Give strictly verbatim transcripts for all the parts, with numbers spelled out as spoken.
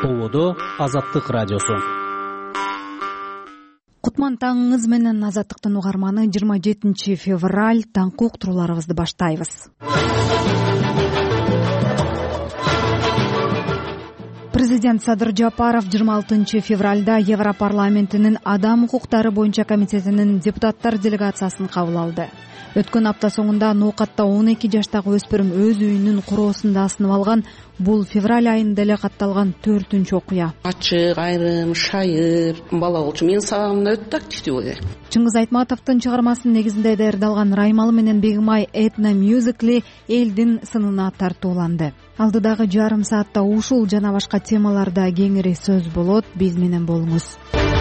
Ободо Азаттык радиосу. Кутман таңыңыз менен Азаттыктын угарманы. жыйырма жетинчи февраль таңкы уктурууларыбызды баштайбыз. Президент Садыр Жапаров жыйырма алтынчы февралда Европарламентинин Адам укуктары боюнча комитетинин депутаттар делегациясын кабыл алды. Өткөн апта соңунда Ноокатта он эки жаштагы өспүрүм өз үйүнүн куроосунда асынып алган. Бул февраль айында эле катталган төртүнчү окуя. Ачык, айрым, шайыр бала болчу. Менин сабагымда өтө активдүү болду. Чыңгыз Айтматовдун чыгармасынын негизинде даярдалган Раймалы менен Бегимай этно мюзикли элдин сынына тартууланды. Алдыдагы жарым саатта ушул жана башка темаларда кеңири сөз болот. Биз менен болуңуз.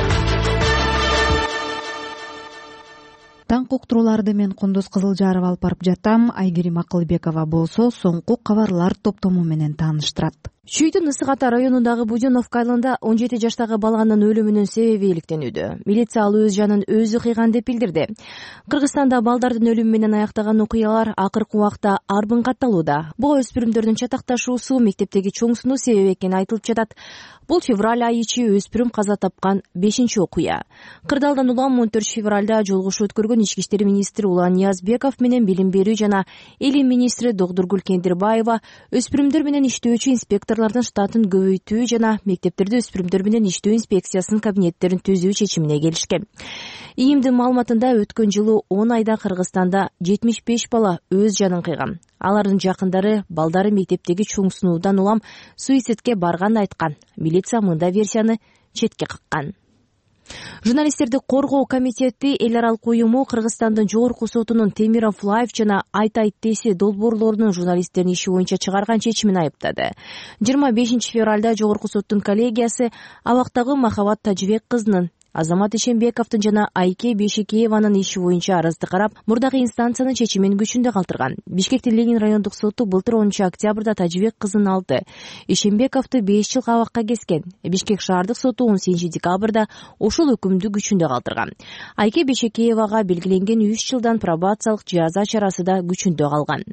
Таңкы уктурууларды мен Кундуз Кызылжаров алып барып жатам. Айгерим Акылбекова болсо соңку кабарлар топтому менен тааныштырат. Чүйдүн Ысык Ата районундагы Буденовка айылында он жети жаштагы баланын өлүмүнүн себеби иликтенүүдө. Милиция ал өз жанын өзү кыйган деп билдирди. Кыргызстанда балдардын өлүмү менен аяктаган окуялар акыркы убакта арбын катталууда. Буга өспүрүмдөрдүн чатакташуусу мектептеги чоң сынуу себеп экени айтылып жатат. Бул февраль айы ичи өспүрүм каза тапкан бешинчи окуя. Кырдаалдан улам он төртүнчү февралда жолугушуу өткөргөн Ички иштер министри Улан Ниязбеков менен билим берүү жана элим министри Догдургүл Кендирбаева өспүрүмдөр менен иштөөчү инспекторлордун штатын көбөйтүү жана мектептерде өспүрүмдөр менен иштөө инспекциясынын кабинеттерин түзүү чечимине келишкен. ИИМдин маалыматында өткөн жылы он айда Кыргызстанда жетимиш беш бала өз жанын кыйган. Алардын жакындары балдары мектептеги чоң сынуудан улам суицидке барганын айткан. Милиция мындай версияны четке каккан. Журналисттерди коргоо комитети эл аралык уюму Кыргызстандын жогорку сотунун Темиров Лайв жана Айт Айт Теси долбоорлорунун журналисттердин иши боюнча чыгарган чечимин айыптады. жыйырма бешинчи февралда жогорку соттун коллегиясы абактагы Махабат Тажыбек кызынын, Азамат Ишембековдун жана Айке Бешекееванын иши боюнча арызды карап, мурдагы инстанциянын чечимин күчүндө калтырган. Бишкектин Ленин райондук соту былтыр онунчу октябрда Тажыбек кызын алды. Ишембековду беш жыл абакка кескен. Бишкек шаардык соту он сегизинчи декабрда ошол өкүмдү күчүндө калтырган. Айке Бешекеевага белгиленген үч жылдан пробациялык жаза чарасы да күчүндө калган.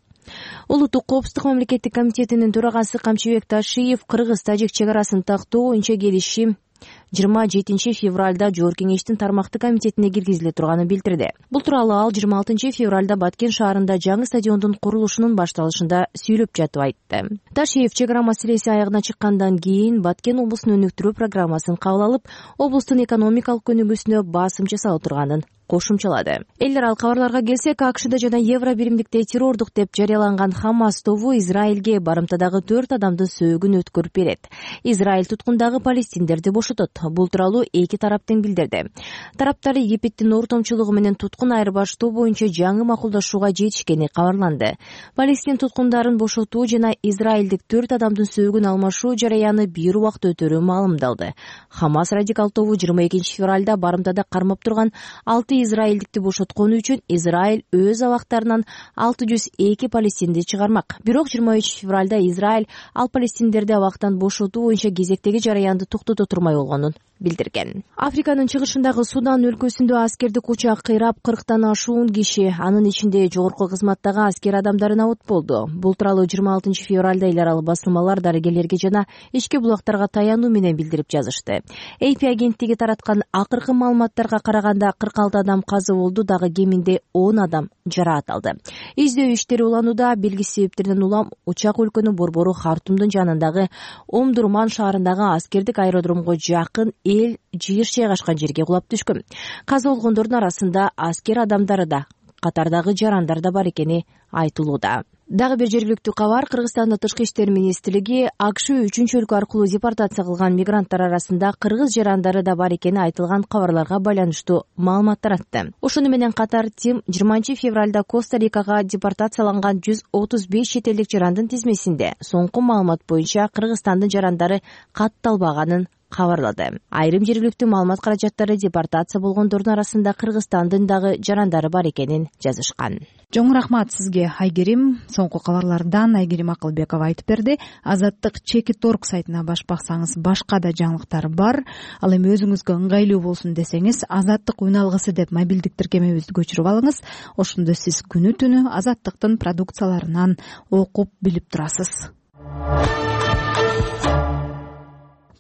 Улуттук коопсуздук мамлекеттик комитетинин төрагасы Камчыбек Ташиев Кыргыз-Тажик чек арасын тактоо боюнча келишим жыйырма жетинчи февралда Жогорку кеңештин тармактык комитетине киргизиле турганын билдирди. Бул тууралуу ал жыйырма алтынчы февралда Баткен шаарында жаңы стадиондун курулушунун башталышында сүйлөп жатып айтты. Ташиев чек ара маселеси аягына чыккандан кийин Баткен облусун өнүктүрүү программасын кабыл алып, облустун экономикалык өнүгүүсүнө басым жасала турганын кошумчалады. Эл аралык кабарларга келсек, АКШда жана Евро биримдикте террордук деп жарыяланган Хамас тобу Израилге барымтадагы төрт адамдын сөөгүн өткөрүп берет. Израиль туткундагы палестиндерди бошотот. Бул тууралуу эки тарап тең билдирди. Тараптар Египтин ортомчулугу менен туткун айырбаштоо боюнча жаңы макулдашууга жетишкени кабарланды. Палестин туткундарын бошотуу жана израилдик төрт адамдын сөөгүн алмашуу жараяны бир убакта өтөрү маалымдалды. Хамас радикал тобу жыйырма экинчи февралда барымтада кармап турган алты израилдикти бошоткону үчүн Израиль өз абактарынан алты жүз эки палестинди чыгармак. Бирок жыйырма үчүнчү февралда Израиль ал палестиндерди абактан бошотуу боюнча кезектеги жараянды токтото турмай болгонун билдирген. Африканын чыгышындагы Судан өлкөсүндө аскердик учак кыйрап кырктан ашуун киши, анын ичинде жогорку кызматтагы аскер адамдары набыт болду. Бул тууралуу жыйырма алтынчы февралда эл аралык басылмалар дарыгерлерге жана ички булактарга таянуу менен билдирип жазышты. эй пи агенттиги тараткан акыркы маалыматтарга караганда кырк алты адам каза болду, дагы кеминде он адам жараат алды. Издөө иштери уланууда. Белгисиз себептерден улам учак өлкөнүн борбору Хартумдун жанындагы Омдурман шаарындагы аскердик аэродромго жакын эл жыйыш жайгашкан жерге кулап түшкөн. Каза болгондордун арасында аскер адамдары да, катардагы жарандар да бар экени айтылууда. Дагы бир жергиликтүү кабар. Кыргызстандын тышкы иштер министрлиги АКШ үчүнчү өлкө аркылуу депортация кылган мигранттар арасында кыргыз жарандары да бар экени айтылган кабарларга байланыштуу маалымат таратты. Ошону менен катар ТИМ жыйырманчы февралда Коста-Рикага депортацияланган жүз отуз беш чет элдик жарандын тизмесинде соңку маалымат боюнча Кыргызстандын жарандары катталбаганын кабарлады. Айрым жергиликтүү маалымат каражаттары депортация болгондордун арасында Кыргызстандын дагы жарандары бар экенин жазышкан. Жоң рахмат сизге, Айгерим. Соңку кабарлардан Айгерим Акылбекова айтып берди. Азаттык чеки точка орг сайтына баш баксаңыз башка да жаңылыктар бар. Ал эми өзүңүзгө ыңгайлуу болсун десеңиз, Азаттык үн алгысы деп мобилдик тиркемебизди көчүрүп алыңыз. Ошондо сиз күнү түнү Азаттыктын продукцияларынан окуп билип турасыз.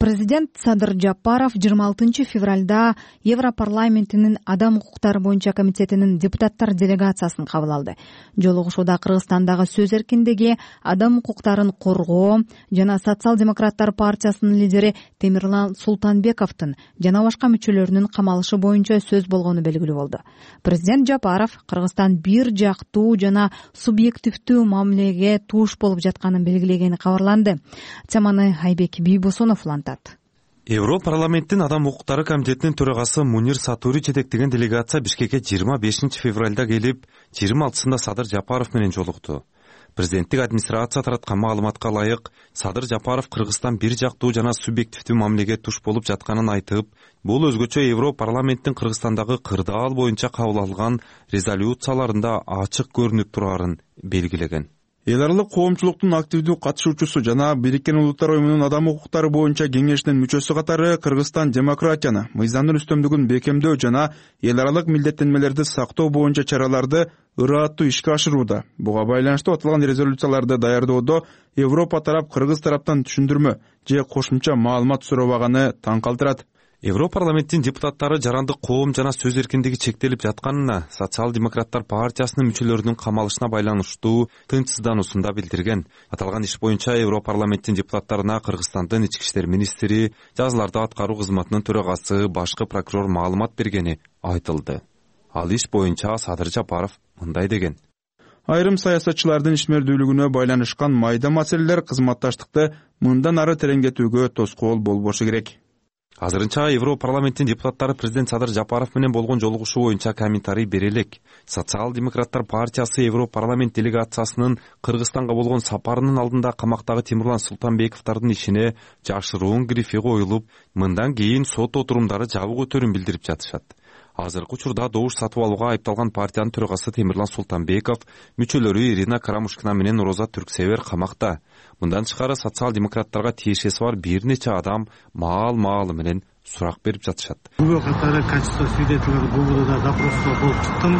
Президент Садыр Жапаров жыйырма алтынчы февралда Европарламентинин Адам укуктары боюнча комитетинин депутаттар делегациясын кабыл алды. Жолугушууда Кыргызстандагы сөз эркиндиги, адам укуктарын коргоо жана Социал-демократтар партиясынын лидери Темирлан Султанбековдун жана башка мүчөлөрүнүн камалышы боюнча сөз болгону белгилүү болду. Президент Жапаров Кыргызстан бир жактуу жана субъективдүү мамилеге туш болуп жатканын белгилегени кабарланды. Теманы Айбек Бийбосунов улантат. Европарламенттин Адам укуктары комитетинин төрагасы Мунир Сатури жетектеген делегация Бишкекке жыйырма бешинчи февралда келип, жыйырма алтысында Садыр Жапаров менен жолукту. Президенттик администрация тараткан маалыматка ылайык, Садыр Жапаров Кыргызстан бир жактуу жана субъективдүү мамилеге туш болуп жатканын айтып, бул өзгөчө Европарламенттин Кыргызстандагы кырдаал боюнча кабыл алган резолюцияларында ачык көрүнүп турарын белгилеген. Эл аралык коомчулуктун активдүү катышуучусу жана Бириккен Улуттар Уюмунун Адам укуктары боюнча кеңешинин мүчөсү катары Кыргызстан демократияны, мыйзамдын үстөмдүгүн бекемдөө жана эл аралык милдеттенмелерди сактоо боюнча чараларды ырааттуу ишке ашырууда. Буга байланыштуу аталган резолюцияларды даярдоодо Европа тарап Кыргыз тараптан түшүндүрмө же кошумча маалымат сурабаганы таң калтырат. Европарламенттин депутаттары жарандык коом жана сөз эркиндиги чектелип жатканына, Социал-демократтар партиясынын мүчөлөрүнүн камалышына байланыштуу тынчсыздануусун да билдирген. Аталган иш боюнча Европарламенттин депутаттарына Кыргызстандын ички иштер министри, жазаларды аткаруу кызматынын төрагасы, башкы прокурор маалымат бергени айтылды. Ал иш боюнча Садыр Жапаров мындай деген: Айрым саясатчылардын ишмердүүлүгүнө байланышкан майда маселелер кызматташтыкты мындан ары тереңдетүүгө тоскоол болбошу керек. Азырынча Европарламенттин депутаттары президент Садыр Жапаров менен болгон жолугушуу боюнча комментарий бере элек. Социал-демократтар партиясы Европарламент делегациясынын Кыргызстанга болгон сапарынын алдында камактагы Темирлан Султанбековдордун ишине жашыруун грифи коюлуп, мындан кийин сот отурумдары жабык өтөрүн билдирип жатышат. Азыркы учурда добуш сатып алууга айыпталган партиянын төрагасы Темирлан Султанбеков, мүчөлөрү Ирина Карамушкина менен Роза Түрксевер камакта. Мындан тышкары социал-демократтарга тиешеси бар бир нече адам маал-маалы менен сурак берип жатышат. Күбө катары качество свидетелей ГУБДда допросто болуп чыктым.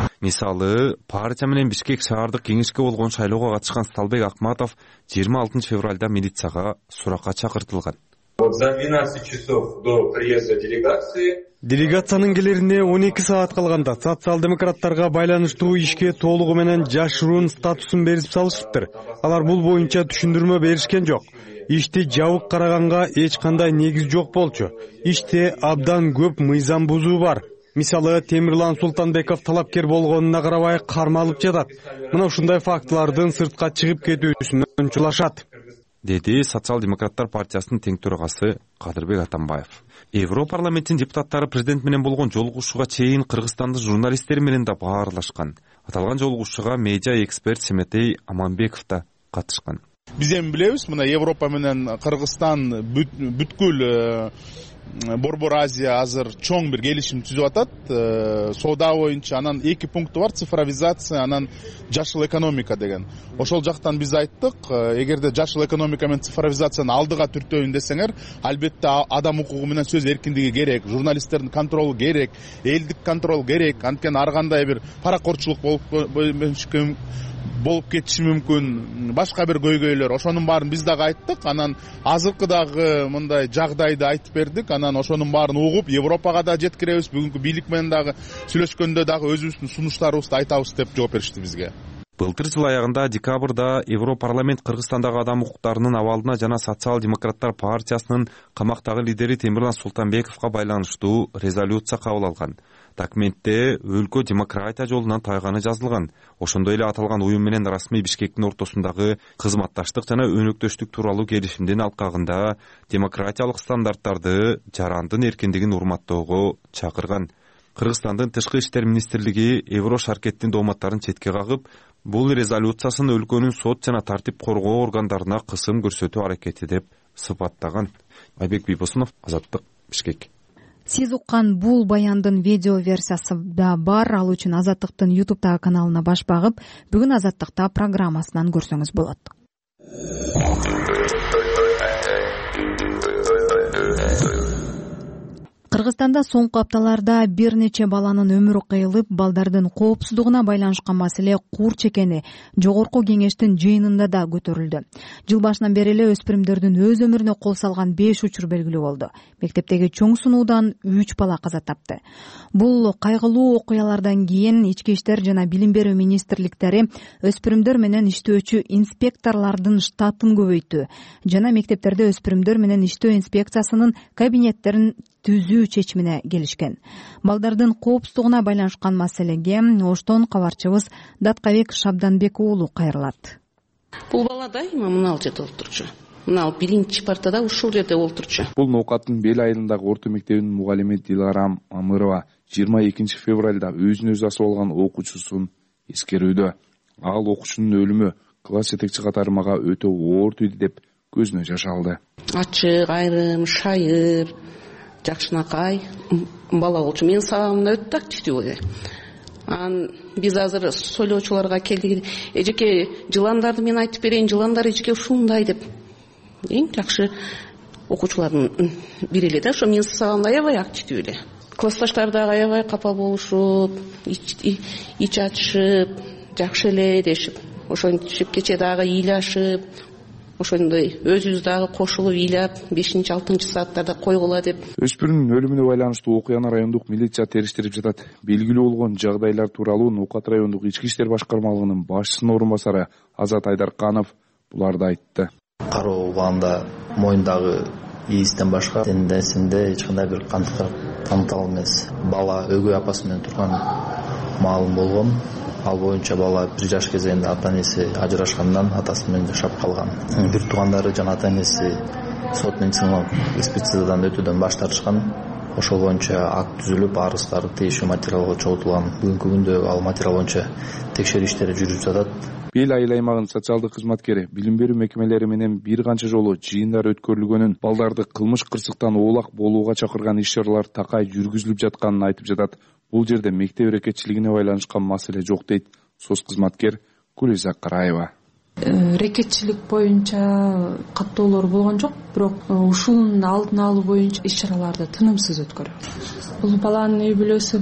Мисалы, партия менен Бишкек шаардык кеңешке болгон шайлоого катышкан Сталбек Акматов жыйырма алтынчы февралда милицияга суракка чакыртылган. За двенадцать часов до приезда делегации делегациянын келерине он эки саат калганда социал-демократтарга байланыштуу ишке толугу менен жашыруун статусун берип салышыптыр. Алар бул боюнча түшүндүрмө беришкен жок. Ишти жабык караганга эч кандай негиз жок болчу. Иште абдан көп мыйзам бузуу бар. Мисалы, Темирлан Султанбеков талапкер болгонуна карабай кармалып жатат. Мына ушундай фактылардын сыртка чыгып кетүүсүнөн чулашат, деди Социал-демократтар партиясынын тең төрагасы Кадырбек Атамбаев. Европарламенттин депутаттары президент менен болгон жолугушууга чейин Кыргызстандын журналисттери менен да баарлашкан. Аталган жолугушууга медиа эксперт Семетей Аманбеков да катышкан. Биз эми билебиз, мына Европа менен Кыргызстан бүткүл Борбор Азия азыр чоң бир келишим түзүп атат. Соода боюнча анан эки пункту бар: цифровизация, анан жашыл экономика деген. Ошол жактан биз айттык, эгерде жашыл экономика менен цифровизацияны алдыга түртөйүн десеңер, албетте адам укугу менен сөз эркиндиги керек, журналисттердин контролу керек, элдик контрол керек. Анткени ар кандай бир паракорчулук болуп болуп кетиши мүмкүн, башка бир көйгөйлөр. Ошонун баарын биз дагы айттык. Анан азыркыдагы мындай жагдайды айтып бердик. Анан ошонун баарын угуп, Европага да жеткиребиз. Бүгүнкү бийлик менен дагы сүйлөшкөндө дагы өзүбүздүн сунуштарыбызды айтабыз деп жооп беришти бизге. Былтыр жыл аягында декабрда Европарламент Кыргызстандагы адам укуктарынын абалына жана Социал-демократтар партиясынын камактагы лидери Темирлан Султанбековго байланыштуу резолюция кабыл алган. Документте өлкө демократия жолунан тайганы жазылган. Ошондой эле аталган уюм менен расмий Бишкектин ортосундагы кызматташтык жана өнөктөштүк тууралуу келишимдин алкагында демократиялык стандарттарды, жарандын эркиндигин урматтоого чакырган. Кыргызстандын тышкы иштер министрлиги Евро шаркеттин дооматтарын четке кагып, бул резолюциясын өлкөнүн сот жана тартип коргоо органдарына кысым көрсөтүү аракети деп сыпаттаган. Айбек Бийбосунов, Азаттык, Бишкек. Сиз уккан бул баяндын видео версиясы да бар. Ал үчүн Азаттыктын ютубтагы каналына баш багып, бүгүн Азаттыкта программасынан көрсөңүз болот. Кыргызстанда соңку апталарда бир нече баланын өмүрү кыйылып, балдардын коопсуздугуна байланышкан маселе курч экени жогорку кеңештин жыйынында да көтөрүлдү. Жыл башынан бери эле өспүрүмдөрдүн өз өмүрүнө кол салган беш учур белгилүү болду. Мектептеги чоң сунуудан үч бала каза тапты. Бул кайгылуу окуялардан кийин ички иштер жана билим берүү министрликтери өспүрүмдөр менен иштөөчү инспекторлордун штатын көбөйттү жана мектептерде өспүрүмдөр менен иштөө инспекциясынын кабинеттерин түзүү чечимине келишкен. Балдардын коопсуздугуна байланышкан маселеге Оштон кабарчыбыз Даткабек Шабданбек уулу кайрылат. Бул бала дайыма мынал жерде олтурчу. Мынал биринчи партада ушул жерде олтурчу. Бул ноокаттын Бел айылындагы орто мектебинин мугалими Диларам Амырова жыйырма экинчи февралда өзүн өзү асып алган окуучусун эскерүүдө. Ал окуучунун өлүмү класс жетекчи катары мага өтө оор тийди деп көзүнө жаш алды. Ачык, айрым, шайыр, жакшынакай бала болчу. Менин сабагымда өтө активдүү болду. Анан биз азыр сойлоочуларга келдик. Эжеке жыландарды мен айтып берейин, жыландар эжеке ушундай деп. Эң жакшы окуучулардын бири эле да, ошо менин сабагымда аябай активдүү эле. Классташтар дагы аябай капа болушуп, ич ачышып, жакшы эле дешип, ошентип кече дагы ыйлашып, ошондой өзүбүз дагы кошулуп ыйлап, бешинчи алтынчы сааттарда койгула деп. Өспүрүмдүн өлүмүнө байланыштуу окуяны райондук милиция териштирип жатат. Белгилүү болгон жагдайлар тууралуу Ноокат райондук ички иштер башкармалыгынын башчысынын орун басары Азат Айдарканов буларды айтты. Кароо убагында моюндагы ийистен башка тенденсинде эч кандай бир кантык танытал эмес. Бала өгөй апасы менен турган маалым болгон. Ал боюнча бала бир жаш кезегинде ата энеси ажырашкандан атасы менен жашап калган. Бир туугандары жана ата энеси сот медициналык экспертизадан өтүүдөн баш тартышкан. Ошол боюнча акт түзүлүп, арыздары тийиштүү материалга чогултулган. Бүгүнкү күндө ал материал боюнча текшерүү иштери жүрүп жатат. Бел айыл аймагынын социалдык кызматкери билим берүү мекемелери менен бир канча жолу жыйындар өткөрүлгөнүн, балдарды кылмыш кырсыктан оолак болууга чакырган иш-чаралар такай жүргүзүлүп жатканын айтып жатат. Бул жерде мектеп эрекетчилигине байланышкан маселе жок дейт соц кызматкер Гүлиза Караева. Эрекетчилик боюнча каттоолор болгон жок, бирок ушунун алдын алуу боюнча иш-чараларды тынымсыз өткөрөбүз. Бул баланын үй бүлөсү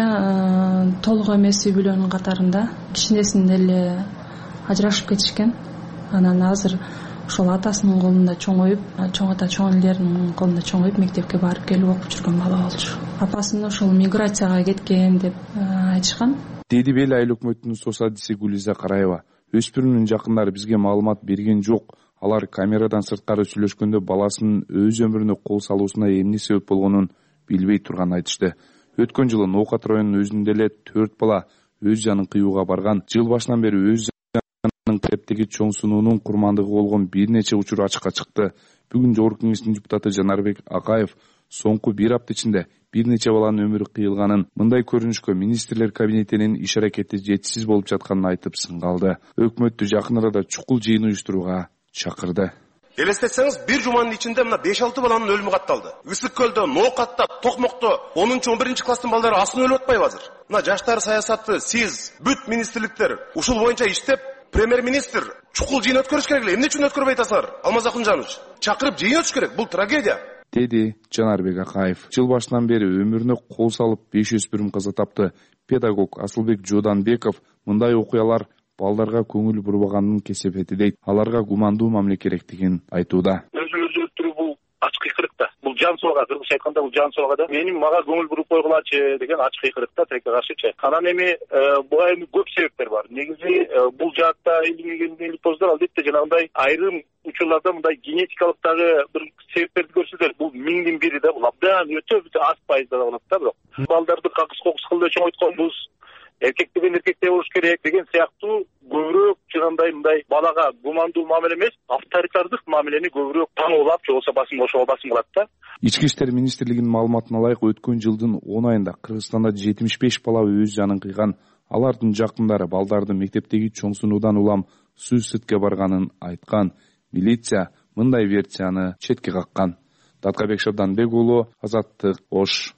боюнча толук эмес үй бүлөнүн катарында кичинесинде эле ажырашып кетишкен. Анан азыр ошол атасынын колунда чоңоюп, чоң ата чоң энелеринин колунда чоңоюп мектепке барып келип окуп жүргөн бала болчу. Апасын ошол миграцияга кеткен деп айтышкан. Деди Бел айыл өкмөтүнүн соц адиси Гүлиза Караева. Өспүрүмдүн жакындары бизге маалымат берген жок. Алар камерадан сырткары сүйлөшкөндө баласынын өз өмүрүнө кол салуусуна эмне себеп болгонун билбей турганын айтышты. Өткөн жылы Ноокат районунун өзүндө эле төрт бала өз жанын кыюуга барган. Жыл башынан бери өз мектептеги чоң сунуунун курмандыгы болгон бир нече учур ачыкка чыкты. Бүгүн жогорку кеңештин депутаты Жанарбек Акаев соңку бир апта ичинде бир нече баланын өмүрү кыйылганын, мындай көрүнүшкө министрлер кабинетинин иш аракети жетишсиз болуп жатканын айтып сынгалды. Өкмөттү жакын арада чукул жыйын уюштурууга чакырды. Элестетсеңиз, бир жуманын ичинде мына беш алты баланын өлүмү катталды. Ысык көлдө, Ноокатта, Токмокто онунчу он биринчи класстын балдары асын өлүп атпайбы азыр? Мына жаштар саясаты, сиз, бүт министрликтер ушул боюнча иштеп, премьер-министр чукул жыйын өткөрүш керек эле. Эмне үчүн өткөрбөй атасыңар? Алмаз Акынжанович, чакырып жыйын өтүш керек. Бул трагедия. Деди Жанарбек Акаев. Жыл башынан бери өмүрүнө кол салып беш өспүрүм каза тапты. Педагог Асылбек Жоданбеков мындай окуялар балдарга көңүл бурбаганын кесепети дейт. Аларга гумандуу мамиле керектигин айтууда. Өзү-өзү өлтүрүү бул ачык кыйкырык да. Бул жан соога, кыргызча айтканда бул жан соога да. Менин мага көңүл буруп койгулачы деген ачык кыйкырык да, тилекке каршычы. Анан эми буга эми көп себептер бар. Негизи бул жаатта илимге поздор албетте жанагындай айрым учурларда мындай генетикалык дагы бир себептерди көрсөтөт. Бул миңдин бири да, бул абдан өтө аз пайызда болот да, бирок балдарды какыс кокус кылып чоңойтконбуз, эркек деген эркектей болуш керек деген сыяктуу көбүрөөк жагандай мындай балага гумандуу мамиле эмес, авторитардык мамилени көбүрөөк таңоолап, же болбосо басым ошого басым кылат да. Ички иштер министрлигинин маалыматына ылайык, өткөн жылдын он айында Кыргызстанда жетимиш беш бала өз жанын кыйган. Алардын жакындары балдарды мектептеги чоң сунуудан улам суицидке барганын айткан. Милиция мындай версияны четке каккан. Даткабек Шабданбек уулу, Азаттык, Ош.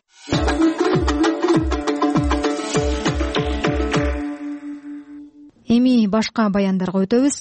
Эми башка баяндарга өтөбүз.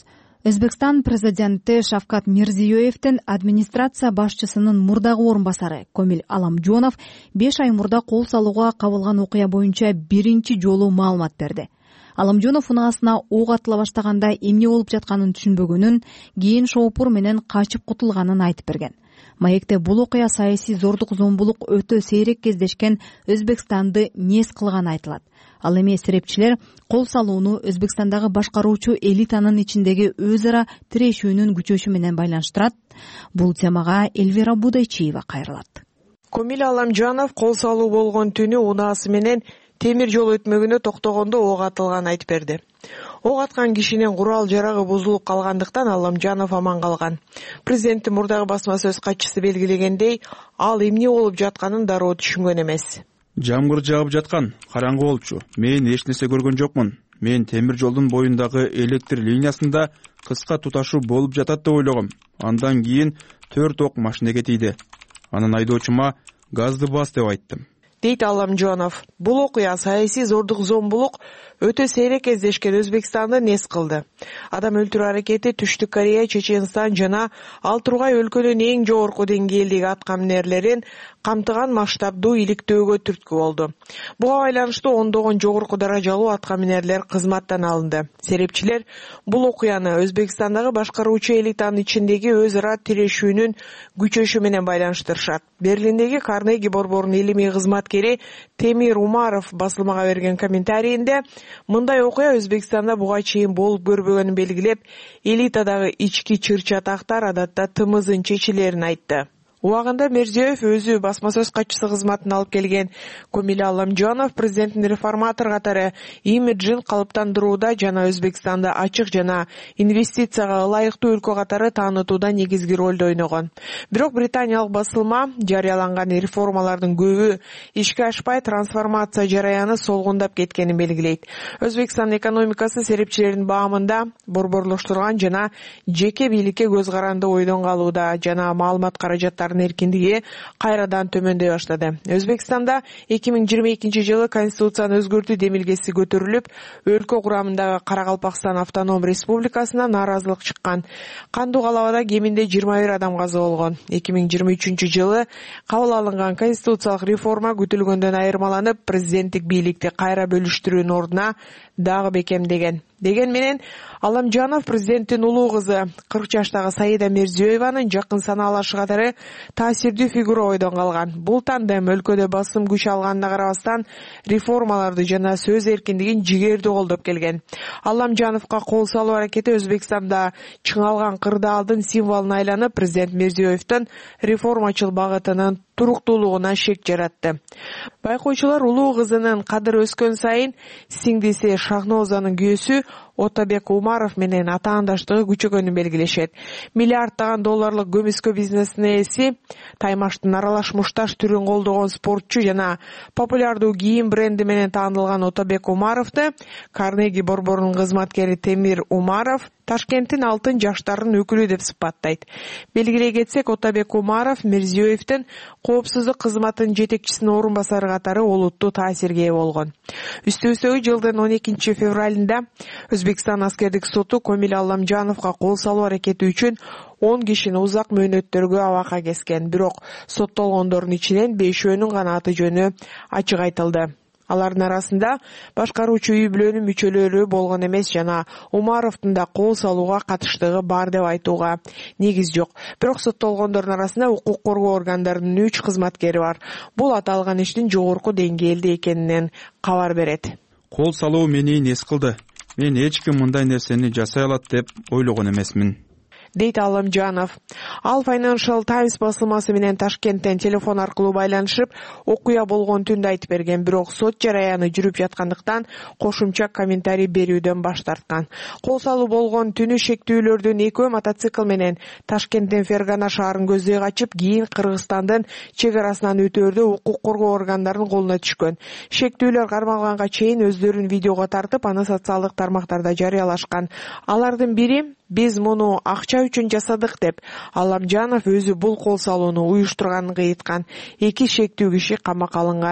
Өзбекстан президенти Шавкат Мирзиёевдин администрация башчысынын мурдагы орун басары Комил Аламжонов беш ай мурда кол салууга кабылган окуя боюнча биринчи жолу маалымат берди. Аламжонов унаасына ок атыла баштаганда эмне болуп жатканын түшүнбөгөнүн, кийин шоопур менен качып кутулганын айтып берген. Маекте бул окуя саясий зордук зомбулук өтө сейрек кездешкен Өзбекстанды нес кылганы айтылат. Ал эми серепчилер кол салууну Өзбекстандагы башкаруучу элитанын ичиндеги өз ара тирешүүнүн күчөшү менен байланыштырат. Бул темага Эльвира Будайчиева кайрылат. Комил Аламжонов кол салуу болгон түнү унаасы менен темир жол өтмөгүнө токтогондо ок атылганын айтып берди. Ок аткан кишинин курал жарагы бузулуп калгандыктан Аламжонов аман калган. Президенттин мурдагы басма сөз катчысы белгилегендей, ал эмне болуп жатканын дароо түшүнгөн эмес. Жамгыр жаап жаткан, караңгы болчу. Мен эч нерсе көргөн жокмун. Мен темир жолдун боюндагы электр линиясында кыска туташуу болуп жатат деп ойлогом. Андан кийин төрт ок машинеге тийди. Анан айдоочума газды бас деп айттым, дейт Аламжонов. Бул окуя саясий зордук зомбулук өтө сейрек кездешкен Өзбекстанды нес кылды. Адам өлтүрүү аракети Түштүк Корея, Чеченстан жана ал тургай өлкөнүн эң жогорку деңгээлдеги аткаминерлерин камтыган масштабдуу иликтөөгө түрткү болду. Буга байланыштуу ондогон жогорку даражалуу аткаминерлер кызматтан алынды. Серепчилер бул окуяны Өзбекстандагы башкаруучу элитанын ичиндеги өз ара тирешүүнүн күчөшү менен байланыштырышат. Берлиндеги Карнеги борборунун илимий кызматкери Темир Умаров басылмага берген комментарийинде мындай окуя Өзбекстанда буга чейин болуп көрбөгөнүн белгилеп, элитадагы ички чыр-чатактар адатта тымызын чечилерин айтты. Убагында Мирзиёев өзү басма сөз катчысы кызматын алып келген Комил Аламжонов президенттин реформатор катары имиджин калыптандырууда жана Өзбекстанды ачык жана инвестицияга ылайыктуу өлкө катары таанытууда негизги ролду ойногон. Бирок британиялык басылма жарыяланган реформалардын көбү ишке ашпай, трансформация жараяны солгундап кеткенин белгилейт. Өзбекстан экономикасы серепчилердин баамында борборлоштурган жана жеке бийликке көз каранды ойдон калууда жана маалымат каражаттары эркиндиги кайрадан төмөндөй баштады. Өзбекстанда эки миң жыйырма экинчи жылы конституцияны өзгөртүү демилгеси көтөрүлүп, өлкө курамындагы Каракалпакстан автоном республикасына нааразылык чыккан. Кандуу калабада кеминде жыйырма бир адам каза болгон. эки миң жыйырма үчүнчү жылы кабыл алынган конституциялык реформа күтүлгөндөн айырмаланып, президенттик бийликти кайра бөлүштүрүүнүн ордуна дагы бекемдеген. Деген менен Аламжонов президенттин улуу кызы кырк жаштагы Саида Мирзиёеванын жакын санаалашы катары таасирдүү фигура ойдон калган. Бул тандем өлкөдө басым күч алганына карабастан реформаларды жана сөз эркиндигин жигердүү колдоп келген. Аламжоновго кол салуу аракети Өзбекстанда чыңалган кырдаалдын символуна айланып, президент Мирзиёевдин реформачыл багытынын туруктуулугуна шек жаратты. Байкоочулар улуу кызынын кадыры өскөн сайын сиңдиси Шахнозанын күйөөсү Отабек Умаров менен атаандаштыгы күчөгөнүн белгилешет. Миллиарддаган долларлык көмүскө бизнесин ээси, Таймаштын аралаш мушташ түрүн колдогон спортчу жана популярдуу кийим бренди менен таанылган Отабек Умаровду Карнеги борборунун кызматкери Темир Умаров Ташкенттин алтын жаштарынын өкүлү деп сыпаттайт. Белгилей кетсек, Отабек Умаров Мирзиёевдин коопсуздук кызматынын жетекчисинин орун басары катары олуттуу таасирге ээ болгон. Үстүбүздөгү жылдын он экинчи февралында Өзбекстан аскердик соту Комил Аламжоновго кол салуу аракети үчүн он кишини узак мөөнөттөргө абакка кескен. Бирок соттолгондордун ичинен бешөөнүн гана аты жөнү ачык айтылды. Алардын арасында башкаруучу үй бүлөнүн мүчөлөрү болгон эмес жана Умаровдун да кол салууга катыштыгы бар деп айтууга негиз жок. Бирок соттолгондордун арасында укук коргоо органдарынын үч кызматкери бар. Бул аталган иштин жогорку деңгээлде экенинен кабар берет. Кол салуу мени нес кылды. Мен эч ким мындай нерсени жасай алат деп ойлогон эмесмин, дейт Аламжонов. Ал Financial Times басылмасы менен Ташкенттен телефон аркылуу байланышып, окуя болгон түндү айтып берген, бирок сот жараяны жүрүп жаткандыктан кошумча комментарий берүүдөн баш тарткан. Кол салуу болгон түнү шектүүлөрдүн экөө мотоцикл менен Ташкенттен Фергана шаарын көздөй качып, кийин Кыргызстандын чек арасынан өтөөрдө укук коргоо органдарынын колуна түшкөн. Шектүүлөр кармалганга чейин өздөрүн видеого тартып, аны социалдык тармактарда жарыялашкан. Алардын бири «Биз муну акча үчүн жасадык» деп, Аламжонов өзү бул кол салууну уюштурганын кыйыткан. Эки шектүү киши камакка алынган.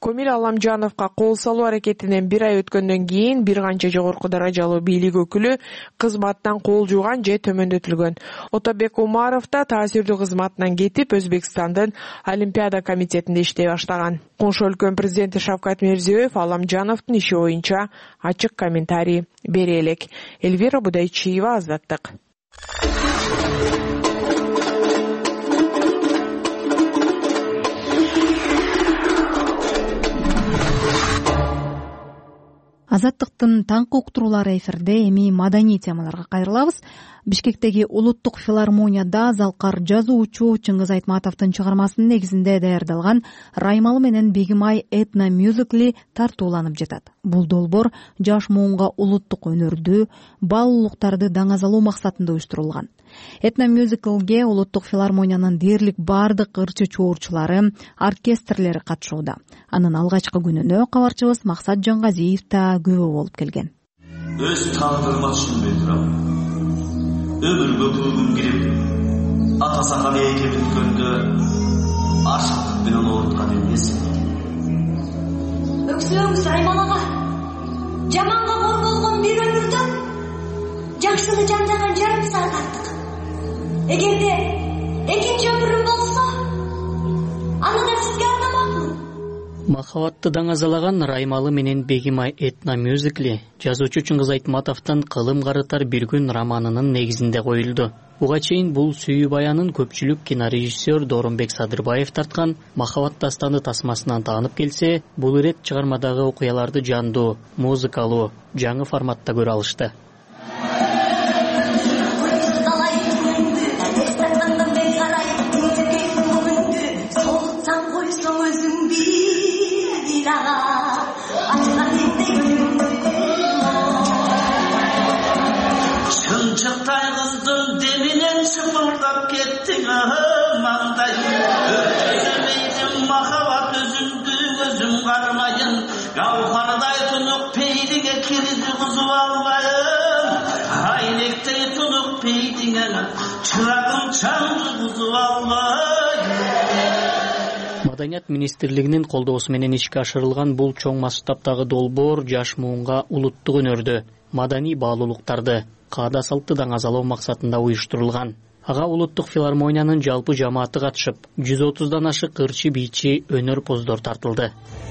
Комил Аламжановго кол салуу аракетинен бир ай өткөндөн кийин бир канча жогорку даражалуу бийлик өкүлү кызматтан кол жууган же төмөндөтүлгөн. Отобек Умаров да таасирдүү кызматынан кетип, Өзбекстандын Олимпиада комитетинде иштей баштаган. Коңшу өлкөнүн президенти Шавкат Мирзиёев Аламжановдун иши боюнча ачык комментарий бере элек. Эльвира Будайчиева, Азаттык. Азаттыктын таңкы уктуруулары эфирде. Эми маданий темаларга кайрылабыз. Бишкектеги улуттук филармонияда залкар жазуучу Чыңгыз Айтматовдун чыгармасынын негизинде даярдалган Раймалы менен Бегимай этно мюзикли тартууланып жатат. Бул долбоор жаш муунга улуттук өнөрдү, бал улуктарды даңазалоо максатында уюштурулган. Этно мюзиклге улуттук филармониянын дээрлик бардык ырчы чоорчулары, оркестрлери катышууда. Анын алгачкы күнүнө кабарчыбыз Максат Жангазиев да күбө болуп келген. Өз тагдырыма түшүнбөй турам. Өмүргө күгүм кирип, ата сакал эке бүткөндө ашыктык менен ооруткан эмесин. Өксөңүз Раймал ага. Жаманга кор болгон бир өмүрдө жакшыны жандаган жарым саат артык. Эгерде экинчи өмүрүм болсо, аны да сизге ардамакмын. Махабатты даңазалаган Раймалы менен Бегимай этно мюзикли жазуучу Чыңгыз Айтматовдун Кылым карытар бир күн романынын негизинде коюлду. Буга чейин бул сүйүү баянын көпчүлүк кинорежиссер Доорунбек Садырбаев тарткан Махабат дастаны тасмасынан таанып келсе, бул ирет чыгармадагы окуяларды жандуу, музыкалуу, жаңы форматта көрө алышты. Чынчыктай кыздын деминен шыпылдап кеттиң маңдайым. Өзүмейдим махабат өзүмдү өзүм кармайын. Гауһардай тунук пейдиге кириди кузуп албайын. Айнектей тунук пейдиңе чырагым чаңды кузуп албайын. Маданият министрлигинин колдоосу менен ишке ашырылган бул чоң масштабтагы долбоор жаш муунга улуттук өнөрдү, маданий баалуулуктарды, каада салтты даңазалоо максатында уюштурулган. Ага улуттук филармониянын жалпы жамааты катышып, жүз отуздан ашык ырчы бийчи өнөр поздор тартылды.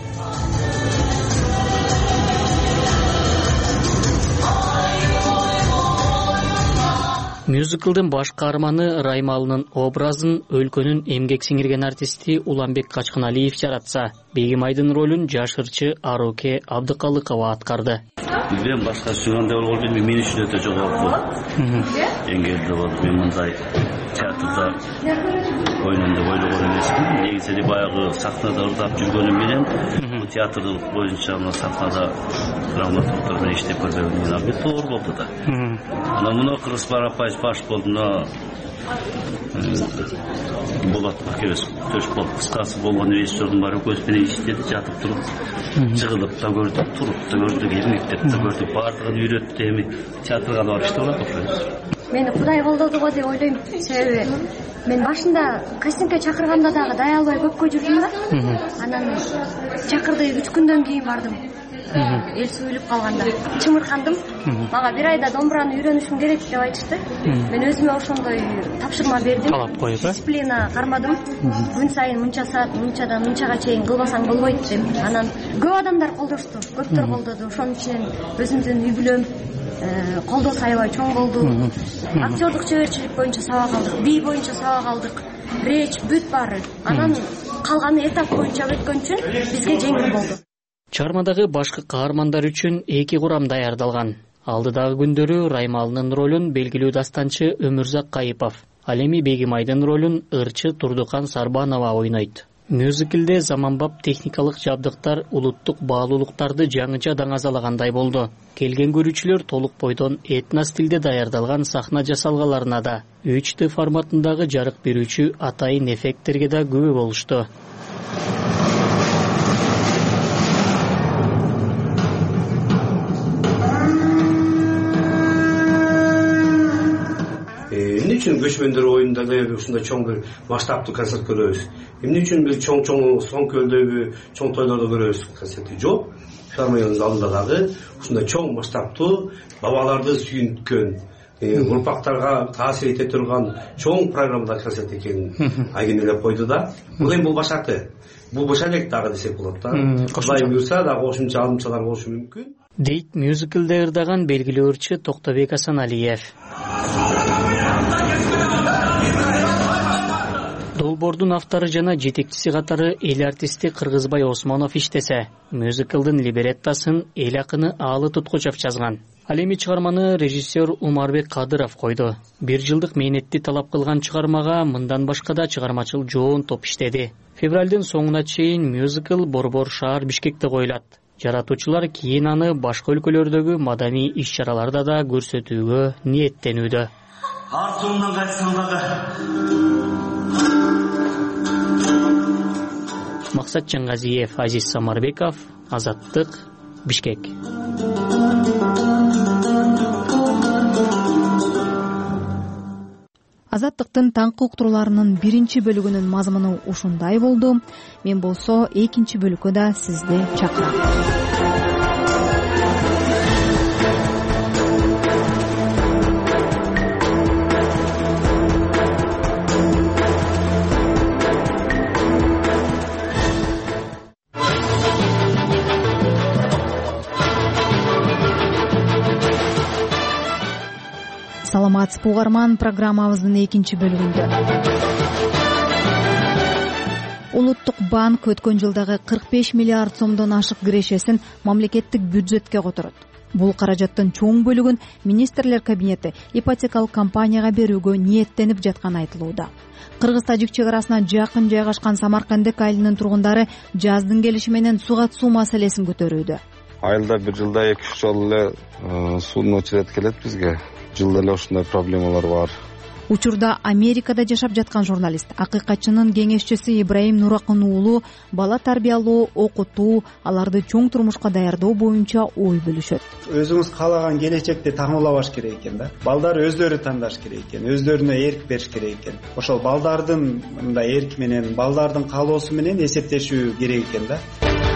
Мюзиклдин баш каарманы Раймалынын образын өлкөнүн эмгек сиңирген артисти Уланбек Качкыналиев жаратса, Бегимайдын ролун жаш ырчы Аруке Абдыкалыкова аткарды. Мен башка сүйгөндөй болгон билбейм, мен үчүн өтө жогорку эңгелдүү болду. Мен мындай театрда ойномду ойлогон эмесмин. Негизи баягы сахнада ырдап жүргөнүм менен театр боюнча мына сахнада драматургдор менен иштеп көргөнүм менен албетте оор болду да. Анан муну Кыргыз Барапайс баш болду. Болот Акебес төш болуп кыскасы болгон режиссердун баары көз менен иштеди, жатып туруп, жыгылып да көрдүк, туруп да көрдүк, эмгектеп да көрдүк, баардыгын үйрөттү. Эми театрга да барып иштеп атат. Мени Кудай колдоду го деп ойлойм. Себеби мен башында кастингге чакырганда дагы дай албай көпкө жүрдүм да. Анан чакырды үч күндөн кийин бардым. Эл сүйлүп калганда чымыркандым. Мага бир айда домбураны үйрөнүшүм керек деп айтышты. Мен өзүмө ошондой тапшырма бердим. Талап коюп, дисциплина кармадым. Күн сайын мынча саат, мынчадан мынчага чейин кылбасаң болбойт деп. Анан көп адамдар колдошту, көптөр колдоду. Ошонун ичинен өзүмдүн үй бүлөм колдоосу аябай чоң болду. Актерлук чеберчилик боюнча сабак алдык, бий боюнча сабак алдык, речь бүт баары. Анан калганы этап боюнча өткөн үчүн бизге жеңил болду. Чыгармадагы башкы каармандар үчүн эки курам даярдалган. Алдыдагы күндөрү Раймалынын ролун белгилүү дастанчы Өмүрзак Кайыпов, ал эми Бегимайдын ролун ырчы Турдукан Сарбанова ойнойт. Мюзиклде заманбап техникалык жабдыктар улуттук баалуулуктарды жаңыча даңазалагандай болду. Келген көрүүчүлөр толук бойдон этно стилде даярдалган сахна жасалгаларына да, үч дэ форматындагы жарык берүүчү атайын эффекттерге да күбө болушту. үчүн көчмөндөр оюнда ушундай чоң бир масштабтуу концерт көрөбүз? Эмне үчүн бир чоң чоң Соңкөлдөгү чоң тойлордо көрөбүз концертти? Жок. Филармониянын залында дагы ушундай чоң масштабтуу бабаларды сүйүнткөн, урпактарга таасир эте турган чоң программада концерт экенин айгинелеп койду да. Бул эми бул башакы. Бул баша элек дагы десек болот да. Кудай буйрса да кошумча алымчалар болушу мүмкүн. Дейт мюзиклде ырдаган белгилүү ырчы Токтобек Асаналиев. Долбоордун автору жана жетекчиси катары эл артисти Кыргызбай Осмонов иштесе, мюзиклдин либреттосын эл акыны Аалы Туткучев жазган. Ал эми чыгарманы режиссер Умарбек Кадыров койду. Бир жылдык мээнетти талап кылган чыгармага мындан башка да чыгармачыл жоон топ иштеди. Февралдын соңуна чейин мюзикл Борбор шаар Бишкекте коюлат. Жаратуучулар кийин аны башка өлкөлөрдөгү маданий иш-чараларда да көрсөтүүгө ниеттенүүдө. Артымдан кайтсам дагы. Максат Чаңгазиев, Азиз Самарбеков, Азаттык, Бишкек. Азаттыктын таңкы уктурууларынын биринчи бөлүгүнүн мазмуну ушундай болду. Мен болсо экинчи бөлүккө да сизди чакырам. Саламатсызбы угарман, программабыздын экинчи бөлүгүндө. Улуттук банк өткөн жылдагы кырк беш миллиард сомдон ашык кирешесин мамлекеттик бюджетке которот. Бул каражаттын чоң бөлүгүн министрлер кабинети ипотекалык компанияга берүүгө ниеттенип жатканы айтылууда. Кыргыз-тажик чек арасына жакын жайгашкан Самаркандек айылынын тургундары жаздын келиши менен суга суу маселесин көтөрүүдө. Айылда бир жылда эки үч жолу эле суунун очерети келет бизге. Жылда эле ушундай проблемалар бар. Учурда Америкада жашап жаткан журналист, акыйкатчынын кеңешчиси Ибраим Нуракын уулу бала тарбиялоо, окутуу, аларды чоң турмушка даярдоо боюнча ой бөлүшөт. Өзүңүз каалаган келечекти таңуулабаш керек экен да. Балдар өздөрү тандаш керек экен, өздөрүнө эрк бериш керек экен. Ошол балдардын мындай эрки менен, балдардын каалоосу менен эсептешүү керек экен да.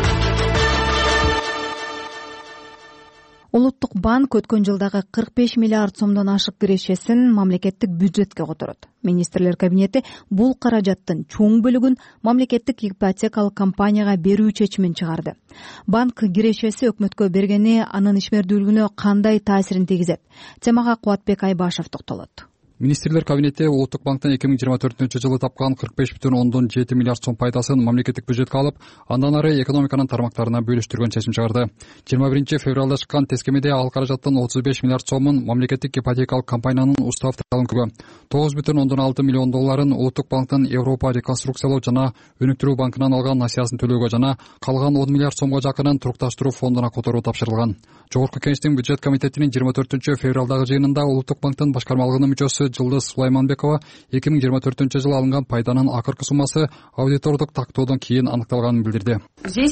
Улуттук банк өткөн жылдагы кырк беш миллиард сомдон ашык кирешесин мамлекеттик бюджетке которот. Министрлер кабинети бул каражаттын чоң бөлүгүн мамлекеттик ипотекалык компанияга берүү чечимин чыгарды. Банк кирешеси өкмөткө бергени анын ишмердүүлүгүнө кандай таасирин тийгизет? Темага Кубатбек Айбашев токтолот. Министрлер кабинети Улуттук банктан эки миң жыйырма төртүнчү жылы тапкан кырк беш бүтүн ондон жети миллиард сом пайдасын мамлекеттик бюджетке алып, андан ары экономиканын тармактарына бөлүштүргөн чечим чыгарды. жыйырма биринчи февралда чыккан тескемеде ал каражаттын отуз беш миллиард сомун мамлекеттик ипотекалык компаниянын устав таланкүгө, тогуз бүтүн ондон алты миллион долларын Улуттук банктан Европа реконструкциялоо жана өнүктүрүү банкынан алган насыясын төлөөгө жана калган он миллиард сомго жакынын турукташтыруу фондуна которуу тапшырылган. Жогорку кеңештин бюджет комитетинин жыйырма төртүнчү февралдагы жыйынында Улуттук банктын башкармалыгынын мүчөсү Жылдыз Сулайманбекова эки миң жыйырма төртүнчү жылы алынган пайданын акыркы суммасы аудитордук тактоодон кийин аныкталганын билдирди.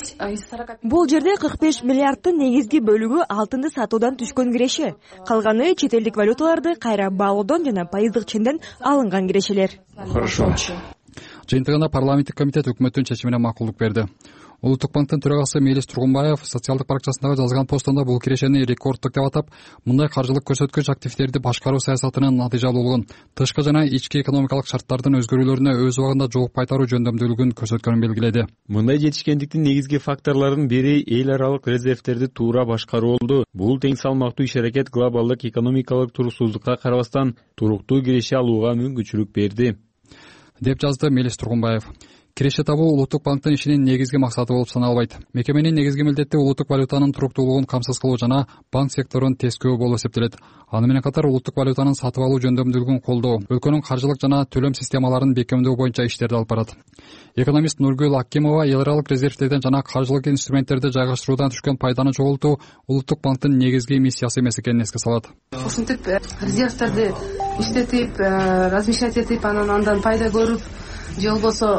Бул жерде кырк беш миллиарддын негизги бөлүгү алтынды сатуудан түшкөн киреше. Калганы чет элдик валюталарды кайра баалоодон жана пайыздык ченден алынган кирешелер. Хорошо. Жыйынтыгында парламенттик комитет өкмөттүн чечимине макулдук берди. Улуттук банктын төрагасы Мелис Тургунбаев социалдык баракчасындагы жазган постунда бул кирешени рекорддук деп атап, мындай каржылык көрсөткүч активдерди башкаруу саясатынын натыйжалуулугун, тышкы жана ички экономикалык шарттардын өзгөрүүлөрүнө өз убагында жооп кайтаруу жөндөмдүүлүгүн көрсөткөнүн белгиледи. Мындай жетишкендиктин негизги факторлорунун бири эл аралык резервтерди туура башкаруу болду. Бул тең салмактуу иш-аракет глобалдык экономикалык туруксуздукка карабастан туруктуу киреше алууга мүмкүнчүлүк берди, деп жазды Мелис Тургунбаев. Киреше табуу Улуттук банктын ишинин негизги максаты болуп саналбайт. Мекеменин негизги милдети улуттук валютанын туруктуулугун камсыз кылуу жана банк секторун тескөө болуп эсептелет. Аны менен катар улуттук валютанын сатып алуу жөндөмдүүлүгүн колдоо, өлкөнүн каржылык жана төлөм системаларын бекемдөө боюнча иштерди алып барат. Экономист Нургүл Акимова эл аралык резервтерден жана каржылык инструменттерди жайгаштыруудан түшкөн пайданы чогултуу Улуттук банктын негизги миссиясы эмес экенин эске салат. Ушинтип резервтерди иштетип, размещать этип, анан андан пайда көрүп, же болбосо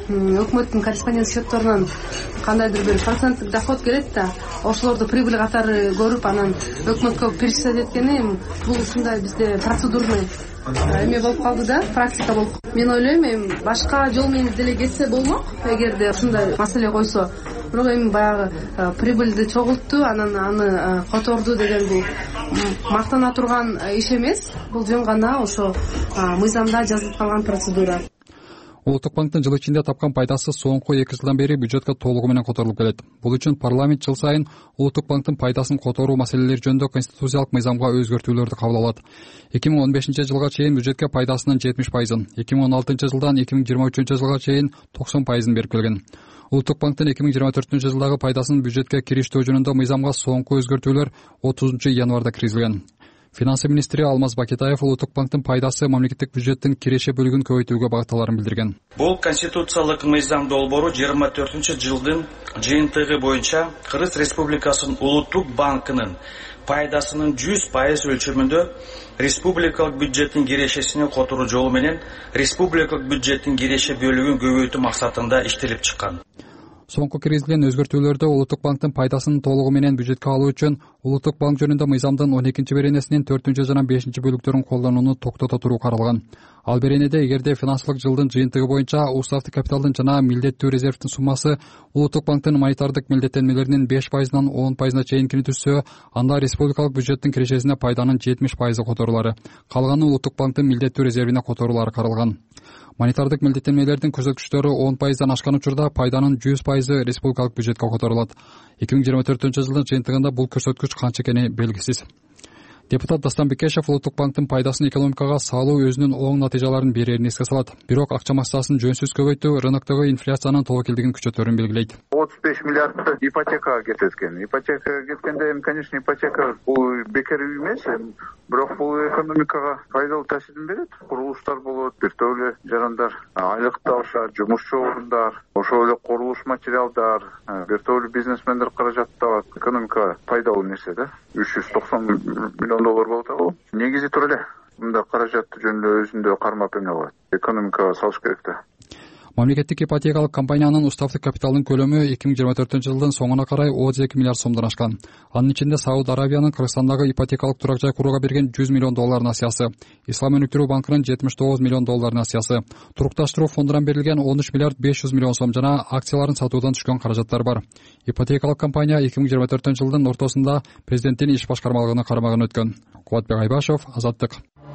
өкмөттүн корреспондент счетторунан кандайдыр бир проценттик доход келет да, ошолорду прибыль катары көрүп анан өкмөткө перечислять эткени бул ушундай бизде процедурный эме болуп калды да, практика болуп. Мен ойлойм, эми башка жол менен деле кетсе болмок, эгерде ушундай маселе койсо. Бирок эми баягы прибыльди чогултту, анан аны которду деген бул мактана турган иш эмес. Бул жөн гана ошо мыйзамда жазылып калган процедура. Улуттук банктын жыл ичинде тапкан пайдасы соңку эки жылдан бери бюджетке толугу менен которулуп келет. Бул үчүн парламент жыл сайын Улуттук банктын пайдасын которуу маселелери жөнүндө конституциялык мыйзамга өзгөртүүлөрдү кабыл алат. эки миң он бешинчи жылга чейин бюджетке пайдасынын жетимиш пайызын, эки миң он алтынчы жылдан эки миң жыйырма үчүнчү жылга чейин токсон пайызын берип келген. Улуттук банктын эки миң жыйырма төртүнчү жылдагы пайдасын бюджетке кириштөө жөнүндө мыйзамга соңку өзгөртүүлөр отузунчу январда киргизилген. Финансы министри Алмаз Бакетаев Улуттук банктын пайдасы мамлекеттик бюджеттин киреше бөлүгүн көбөйтүүгө багытталарын билдирген. Бул конституциялык мыйзам долбоору жыйырма төртүнчү жылдын жыйынтыгы боюнча Кыргыз Республикасынын Улуттук банкынын пайдасынын жүз пайыз өлчөмүндө республикалык бюджеттин кирешесине которуу жолу менен республикалык бюджеттин киреше бөлүгүн көбөйтүү максатында иштелип чыккан. Соңку киргизилген өзгөртүүлөрдө Улуттук банктын пайдасын толугу менен бюджетке алуу үчүн Улуттук банк жөнүндө мыйзамдын он экинчи беренесинин төртүнчү жана бешинчи бөлүктөрүн колдонууну токтото туруу каралган. Ал беренеде эгерде финансылык жылдын жыйынтыгы боюнча уставдык капиталдын жана милдеттүү резервдин суммасы Улуттук банктын монетардык милдеттенмелеринин беш пайызынан он пайызына чейинкини түзсө, анда республикалык бюджеттин кирешесине пайданын жетимиш пайызы которулары, калганы Улуттук банктын милдеттүү резервине которулары каралган. Монетардык милдеттенмелердин көрсөткүчтөрү он пайыздан ашкан учурда пайданын жүз пайызы республикалык бюджетке которулат. эки миң жыйырма төртүнчү жылдын жыйынтыгында бул көрсөткүч канча экени белгисиз. Депутат Дастан Бекешев Улуттук банктын пайдасын экономикага салуу өзүнүн оң натыйжаларын берерин эске салат. Бирок акча массасын жөнсүз көбөйтүү рыноктогу инфляциянын тобокелдигин күчөтөрүн белгилейт. отуз беш миллиардты ипотекага кетет экен. Ипотекага кеткенде эми, конечно, ипотека бул бекер үй эмес, бирок бул экономикага пайдалуу таасирин берет. Курулуштар болот, биртөө эле жарандар айлыкты алышат, жумушчу орундар, ошол эле курулуш материалдар, биртөө эле бизнесмендер каражатты алат. Экономикага пайдалуу нерсе да. үч жүз токсон миллион доллар болот ал. Негизи тура эле мында каражатты жөнүндө өзүндө кармап эме кылат. Экономикага салыш керек да. Мамлекеттик ипотекалык компаниянын уставдык капиталынын көлөмү эки миң жыйырма төртүнчү жылдын соңуна карай отуз эки миллиард сомдон ашкан. Анын ичинде Сауд Арабиянын Кыргызстандагы ипотекалык турак жай курууга берген жүз миллион доллар насыясы, Ислам өнүктүрүү банкынын жетимиш тогуз миллион доллар насыясы, турукташтыруу фондунан берилген он үч миллиард беш жүз миллион сом жана акцияларын сатуудан түшкөн каражаттар бар. Ипотекалык компания эки миң жыйырма төртүнчү жылдын ортосунда президенттин иш башкармалыгына кармагын өткөн. Кубатбек Айбашев, Азаттык.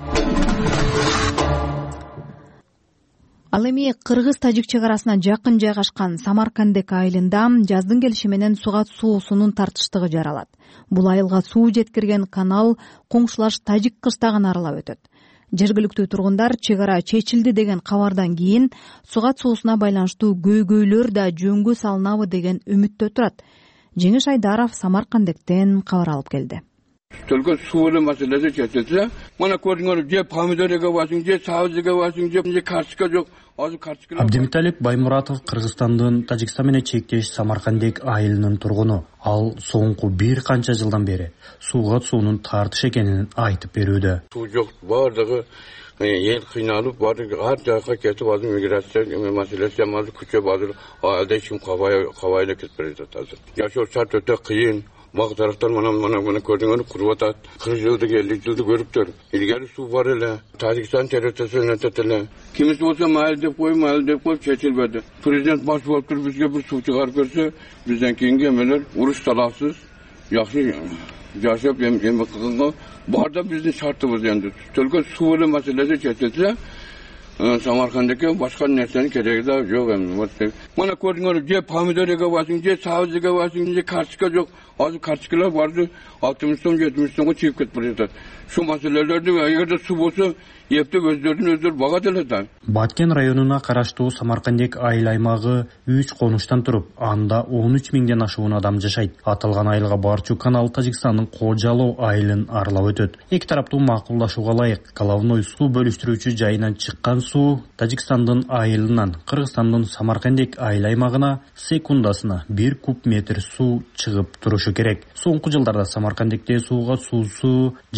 Ал эми Кыргыз-Тажик чек арасына жакын жайгашкан Самаркандек айылында жаздын келиши менен сугат суусунун тартыштыгы жаралат. Бул айылга суу жеткирген канал коңшулаш Тажик кыштагын аралап өтөт. Жергиликтүү тургундар чек ара чечилди деген кабардан кийин сугат суусуна байланыштуу көйгөйлөр да жөнгө салынабы деген үмүттө турат. Жеңиш Айдаров Самаркандектен кабар алып келди. Только суу маселеси чечилсе, мына көрдүңөр, же помидор эге басың, же сабыз эге басың, же карточка жок. Абдимиталип Баймуратов Кыргызстандын Тажикстан менен чектеш Самаркандек айылынын тургуну. Ал соңку бир канча жылдан бери сууга суунун тартыш экенин айтып берүүдө. Суу жок, бардыгы эл кыйналып, бардыгы ар жакка кетип, азыр миграция маселеси амалы күчөп, азыр айылда эч ким кабайла кетип берет азыр. Жашоо шарт өтө кыйын. Бак тараптар мына мына мына көрдүңөр куруп атат. кырк жылдык элүү жылдык көрүптөр. Илгери суу бар эле. Тажикстан территориясына өтөт эле. Кимис болсо майыл деп кой, майыл деп кой чечилбеди. Президент баш болуп туруп бизге бир суу чыгарып берсе, бизден кийинки эмелер уруш талашсыз, жакшы жашап эме кылганга барда биздин шартыбыз энди. Только суу эле маселеси чечилсе, Самаркандеке башка нерсенин кереги да жок эми. Мына көрдүңөр, же помидор эге басың, же сабыз эге басың, же карточка жок. Азыр карточкалар барды алтымыш сом, жетимиш сомго чыгып кетип баратат. Şu маселелерди эгерде суу болсо, эптеп өздөрүн өздөрү багат эле да. Баткен районуна караштуу Самаркандек айыл аймагы үч конуштан туруп, анда он үч миңден ашуун адам жашайт. Аталган айылга барчу канал Тажикстандын Кожалоо айылын аралап өтөт. Эки тараптуу макулдашууга ылайык головной суу бөлүштүрүүчү жайынан чыккан суу Тажикстандын айылынан Кыргызстандын Самаркандек айыл аймагына секундасына бир куб метр суу чыгып турушу керек. Соңку жылдарда Самаркандекте сууга суусу жаз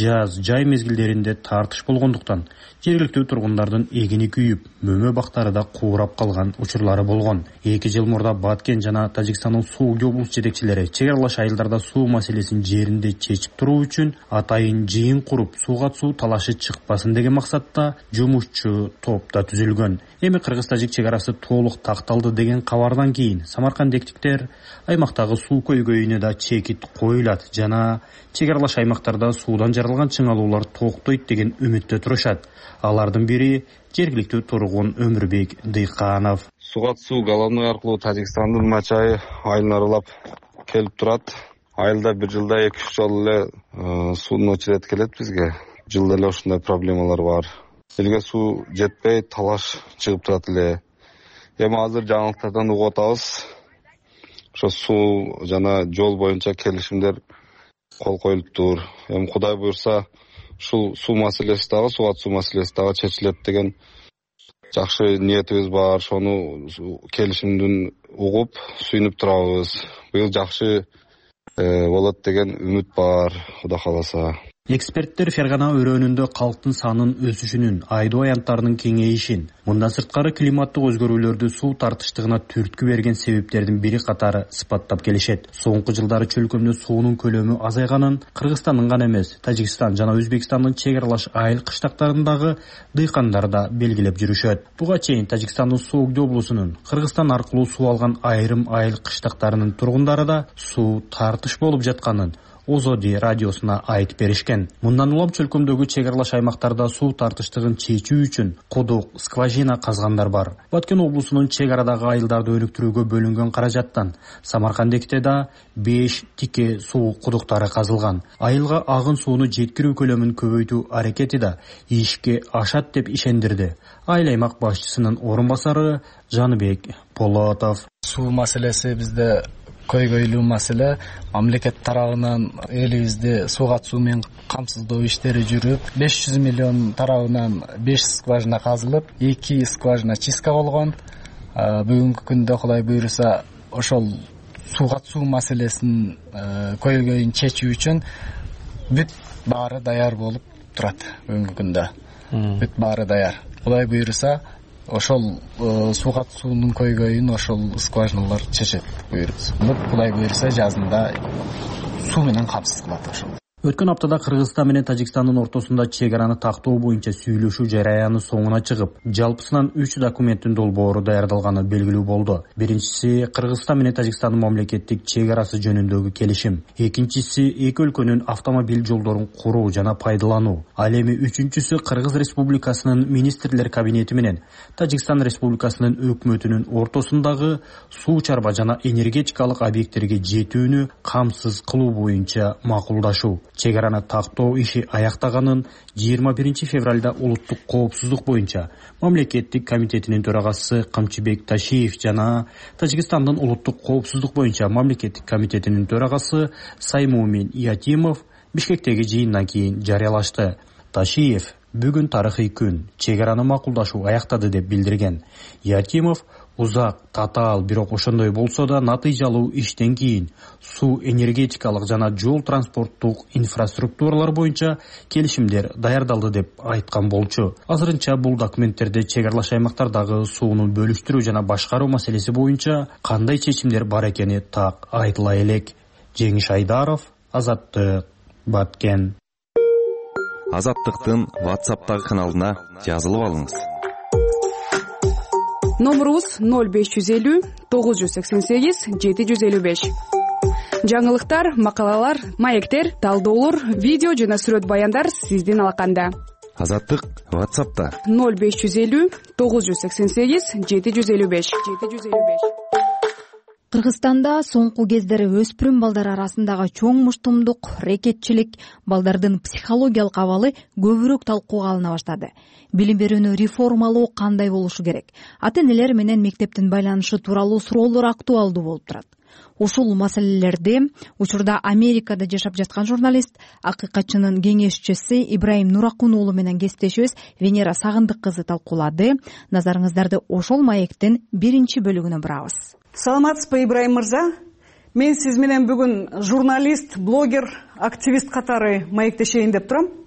жай мезгилдеринде тартыш болгондуктан жергиликтүү тургундардын эгини күйүп, мөмө бактары да куурап калган учурлары болгон. эки жыл мурда Баткен жана Тажикстандын Суугу облус жетекчилери чек аралаш айылдарда суу маселесин жеринде чечип туруу үчүн атайын жыйын куруп, сууга суу талашы чыкпасын деген максатта жумушчу топ да түзүлгөн. Эми кыргыз-тажик чек арасы толук такталды деген кабардан кийин самаркандектиктер аймактагы суу көйгөйүнө да чекит коюлат жана чек аралаш аймактарда суудан жаралган чыңалуулар токтойт деген үмүттө турушат. Алардын бири жергиликтүү тургун Өмүрбек Дыйканов. Сугат суу головной аркылуу Тажикстандын Мачай айылын аралап келип турат. Айылда бир жылда эки үч жолу эле суунун очерети келет бизге. Жылда эле ушундай проблемалар бар. Элге суу жетпей, талаш чыгып турат эле. Эми азыр жаңылыктардан угуп атабыз. Ошо суу жана жол боюнча келишимдер кол коюлуптур. Эми Кудай буйрса, ушул суу маселеси дагы, сугат суу маселеси дагы чечилет деген жакшы ниетибиз бар. Ошону келишимдин угуп, сүйүнүп турабыз. Быйыл жакшы болот деген үмүт бар, Кудай кааласа. Эксперттер Фергана өрөөнүндө калктын санын өсүшүнүн, айдоо аянттарынын кеңейишин, мындан сырткары климаттык өзгөрүүлөрдү суу тартыштыгына түрткү берген себептердин бири катары сыпаттап келишет. Соңку жылдары чөлкөмдө суунун көлөмү азайганын Кыргызстандын гана эмес, Тажикстан жана Өзбекстандын чек аралаш айыл кыштактарындагы дыйкандар да белгилеп жүрүшөт. Буга чейин Тажикстандын Суугу облусунун Кыргызстан аркылуу суу алган айрым айыл кыштактарынын тургундары да суу тартыш болуп жатканын Озоди радиосуна айтып беришкен. Мындан улам чөлкөмдөгү чек аралаш аймактарда суу тартыштыгын чечүү үчүн кудук, скважина казгандар бар. Баткен облусунун чек арадагы айылдарды өнүктүрүүгө бөлүнгөн каражаттан Самаркандекте да беш тике суу кудуктары казылган. Айылга агын сууну жеткирүү көлөмүн көбөйтүү аракети да ишке ашат деп ишендирди айыл аймак башчысынын орун басары Жаныбек Полотов. Суу маселеси бизде көйгөйлүү маселе. Мамлекет тарабынан элибизде сугат суу менен камсыздоо иштери жүрүп, беш жүз миллион тарабынан беш скважина казылып, эки скважина чистка болгон. Бүгүнкү күндө Кудай буйруса ошол сугат суу маселесин көйгөйүн чечүү үчүн бүт баары даяр болуп турат. Бүгүнкү күндө бүт баары даяр. Кудай буйруса ошол сугат суунун көйгөйүн ошол скважиналар чечет буйрса. Кудай буйрса жазында суу менен камсыз кылат ошол. Өткөн аптада Кыргызстан менен Тажикстандын ортосунда чек араны тактоо боюнча сүйлөшүү жараяны соңуна чыгып, жалпысынан үч документтин долбоору даярдалганы белгилүү болду. Биринчиси Кыргызстан менен Тажикстандын мамлекеттик чек арасы жөнүндөгү келишим. Экинчиси эки өлкөнүн автомобиль жолдорун куруу жана пайдалануу. Ал эми үчүнчүсү Кыргыз Республикасынын министрлер кабинети менен Тажикстан Республикасынын өкмөтүнүн ортосундагы суу чарба жана энергетикалык объекттерге жетүүнү камсыз кылуу боюнча макулдашуу. Чек араны тактоо иши аяктаганын жыйырма биринчи февралда улуттук коопсуздук боюнча мамлекеттик комитетинин төрагасы Камчыбек Ташиев жана Тажикстандын улуттук коопсуздук боюнча мамлекеттик комитетинин төрагасы Саймумин Ятимов Бишкектеги жыйындан кийин жарыялашты. Ташиев бүгүн тарыхый күн, чек араны макулдашуу аяктады деп билдирген. Ятимов узак, татаал, бирок ошондой болсо да натыйжалуу иштен кийин суу энергетикалык жана жол транспорттук инфраструктуралар боюнча келишимдер даярдалды деп айткан болчу. Азырынча бул документтерде чек аралаш аймактардагы сууну бөлүштүрүү жана башкаруу маселеси боюнча кандай чечимдер бар экени так айтыла элек. Жеңиш Айдаров, Азаттык, Баткен. Азаттыктын WhatsApp'тагы каналына жазылып алыңыз. Номерубуз ноль беш жүз элүү тогуз жүз сексен сегиз жети жүз элүү беш. Жаңылыктар, макалалар, маектер, талдоолор, видео жана сүрөт баяндар сиздин алаканда. Азаттык WhatsApp'та ноль беш жүз элүү тогуз жүз сексен сегиз жети жүз элүү беш. Кыргызстанда соңку кездери өспүрүм балдар арасындагы чоң муштумдук, рекетчилик, балдардын психологиялык абалы көбүрөөк талкууга алына баштады. Билим берүүнү реформалоо кандай болушу керек? Ата-энелер менен мектептин байланышы тууралуу суроолор актуалдуу болуп турат. Ушул маселелерди учурда Америкада жашап жаткан журналист, акыйкатчынын кеңешчиси Ибраим Нуракун уулу менен кесиптешибиз Венера Сагындык кызы талкуулады. Назарыңыздарды ошол маектин биринчи бөлүгүнө бурабыз. Саламатсызбы, Ибраим мырза? Мен сиз менен бүгүн журналист, блогер, активист катары маектешейин деп турам.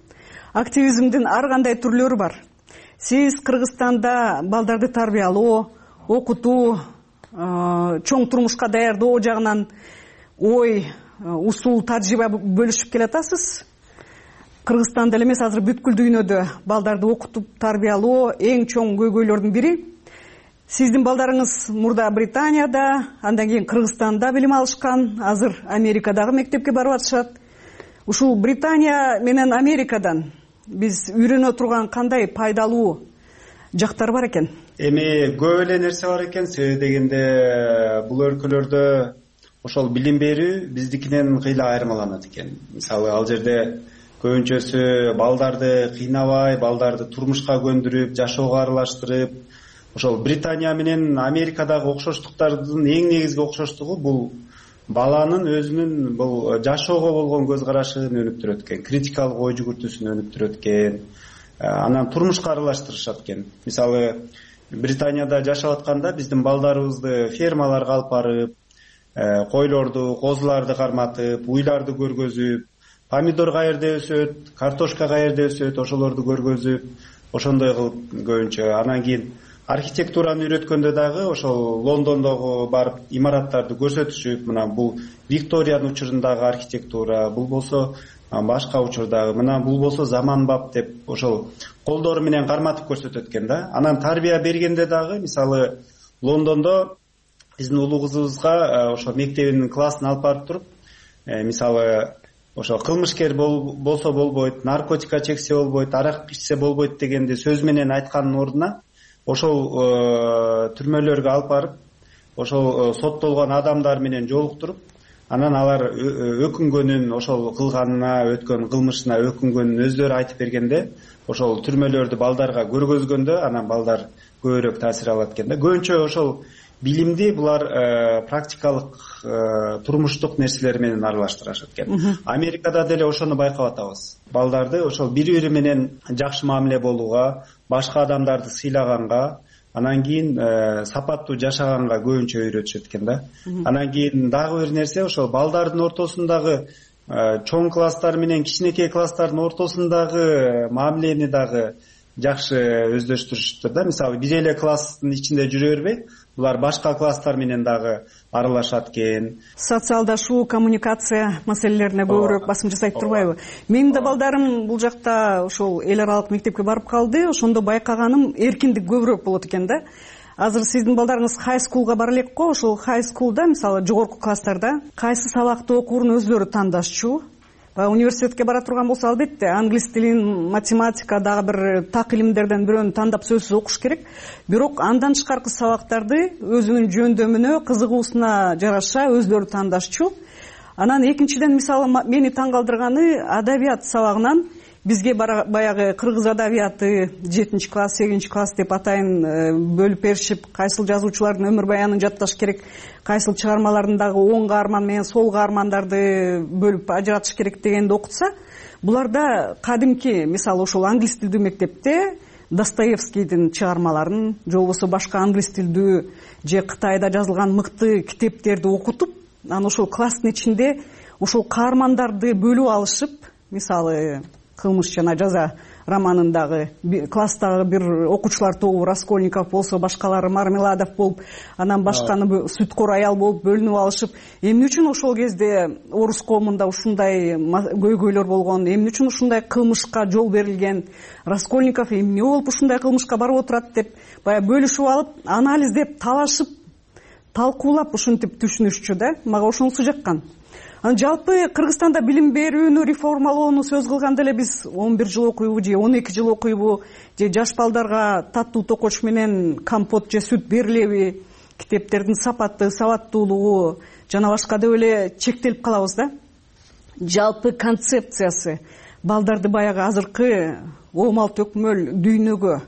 активизмдин ар кандай түрлөрү бар. Сиз Кыргызстанда балдарды тарбиялоо, окутуу, чоң турмушка даярдоо жагынан ой, усул, тажрыйба бөлүшүп келатасыз. Кыргызстанда эле эмес, азыр бүткүл дүйнөдө балдарды окутуп тарбиялоо эң чоң көйгөйлөрдүн бири. Сиздин балдарыңыз мурда Британияда, андан кийин Кыргызстанда билим алышкан, азыр Америкадагы мектепке барып атышат. Ушул Британия менен Америкадан биз үйрөнө турган кандай пайдалуу жактар бар экен? Эми көп эле нерсе бар экен. Себеби дегенде бул өлкөлөрдө ошол билим берүү биздикинен кыйла айырмаланат экен. Мисалы, ал жерде көбүнчөсү балдарды кыйнабай, балдарды турмушка көндүрүп, жашоого аралаштырып, ошол Британия менен Америкадагы окшоштуктардын эң негизги окшоштугу бул баланын өзүнүн бул жашоого болгон көз карашын өнүктүрөт экен, критикалык ой жүгүртүүсүн өнүктүрөт экен, анан турмушка аралаштырышат экен. Мисалы, Британияда жашап атканда биздин балдарыбызды фермаларга алып барып, койлорду, козуларды карматып, уйларды көргөзүп, помидор каерде өсөт, картошка каерде өсөт, ошолорду көргөзүп, ошондой кылып көбүнчө. Анан кийин архитектураны үйрөткөндө дагы ошол Лондондогу барып имараттарды көрсөтүшүп, мына бул Викториянын учурундагы архитектура, бул болсо башка учурдагы, мына бул болсо заманбап деп ошол колдору менен карматып көрсөтөт экен да. Анан тарбия бергенде дагы, мисалы, Лондондо биздин улуу кызыбызга ошо мектебинин классын алып барып туруп, мисалы, ошо кылмышкер болсо болбойт, наркотика чексе болбойт, арак ичсе болбойт дегенде сөз менен айткандын ордуна ошол түрмөлөргө алып барып, ошол соттолгон адамдар менен жолуктуруп, анан алар өкүнгөнүн, ошол кылганына, өткөн кылмышына өкүнгөнүн өздөрү айтып бергенде, ошол түрмөлөрдү балдарга көргөзгөндө, анан балдар көбүрөөк таасир алат экен да. Көбүнчө ошол билимди булар практикалык турмуштук нерселер менен аралаштырышат экен. Америкада деле ошону байкап атабыз. Балдарды ошол бири-бири менен жакшы мамиле болууга, башка адамдарды сыйлаганга, анан кийин сапаттуу жашаганга көбүнчө үйрөтүшөт экен да. Анан кийин дагы бир нерсе, ошол балдардын ортосундагы чоң класстар менен кичинекей класстардын ортосундагы мамилени дагы жакшы өздөштүрүшүптүр да. Мисалы, бир эле класстын ичинде жүрө бербей, булар башка класстар менен дагы аралашат экен. Социалдашуу, коммуникация маселелерине көбүрөөк басым жасайт турбайбы? Менин да балдарым бул жакта ошол эл аралык мектепке барып калды. Ошондо байкаганым эркиндик көбүрөөк болот экен да. Азыр сиздин балдарыңыз хай скулга бара элек го. Ошол хай скулда, мисалы, жогорку класстарда кайсы сабакты окуурун өздөрү тандашчу. Университетке бара турган болсо, албетте, англис тилин, математика, дагы бир так илимдерден бирөөнү тандап сөзсүз окуш керек. Бирок андан тышкаркы сабактарды өзүнүн жөндөмүнө, кызыгуусуна жараша өздөрү тандашчу. Анан экинчиден, мисалы, мени таң калтырганы, адабият сабагынан бизге баягы кыргыз адабияты жетинчи класс, сегизинчи класс деп атайын бөлүп беришип, кайсыл жазуучулардын өмүр баянын жатташ керек, кайсыл чыгармаларындагы оң каарман менен сол каармандарды бөлүп ажыратыш керек дегенди окутса, буларда кадимки, мисалы, ошол англис тилдүү мектепте Достоевскийдин чыгармаларын, же болбосо башка англис тилдүү же Кытайда жазылган мыкты китептерди окутуп, анан ошол класстын ичинде ошол каармандарды бөлүп алышып, мисалы, кылмыш жана жаза романындагы класстагы бир окуучулар тобу Раскольников болсо, башкалары Мармеладов болуп, анан башканы Сүткор аял болуп бөлүнүп алышып, эмне үчүн ошол кезде орус коомунда ушундай көйгөйлөр болгон, эмне үчүн ушундай кылмышка жол берилген, Раскольников эмне болуп ушундай кылмышка барып отурат деп баягы бөлүшүп алып, анализдеп, талашып, талкуулап ушинтип түшүнүшчү да. Мага ошонусу жаккан. Анан жалпы Кыргызстанда билим берүүнү реформалоону сөз кылганда эле биз он бир жыл окуйбу же он эки жыл окуйбу, же жаш балдарга таттуу токоч менен компот же сүт берилеби, китептердин сапаты, сабаттуулугу жана башка деп эле чектелип калабыз да. Жалпы концепциясы балдарды баягы азыркы оомал төкмөл дүйнөгө,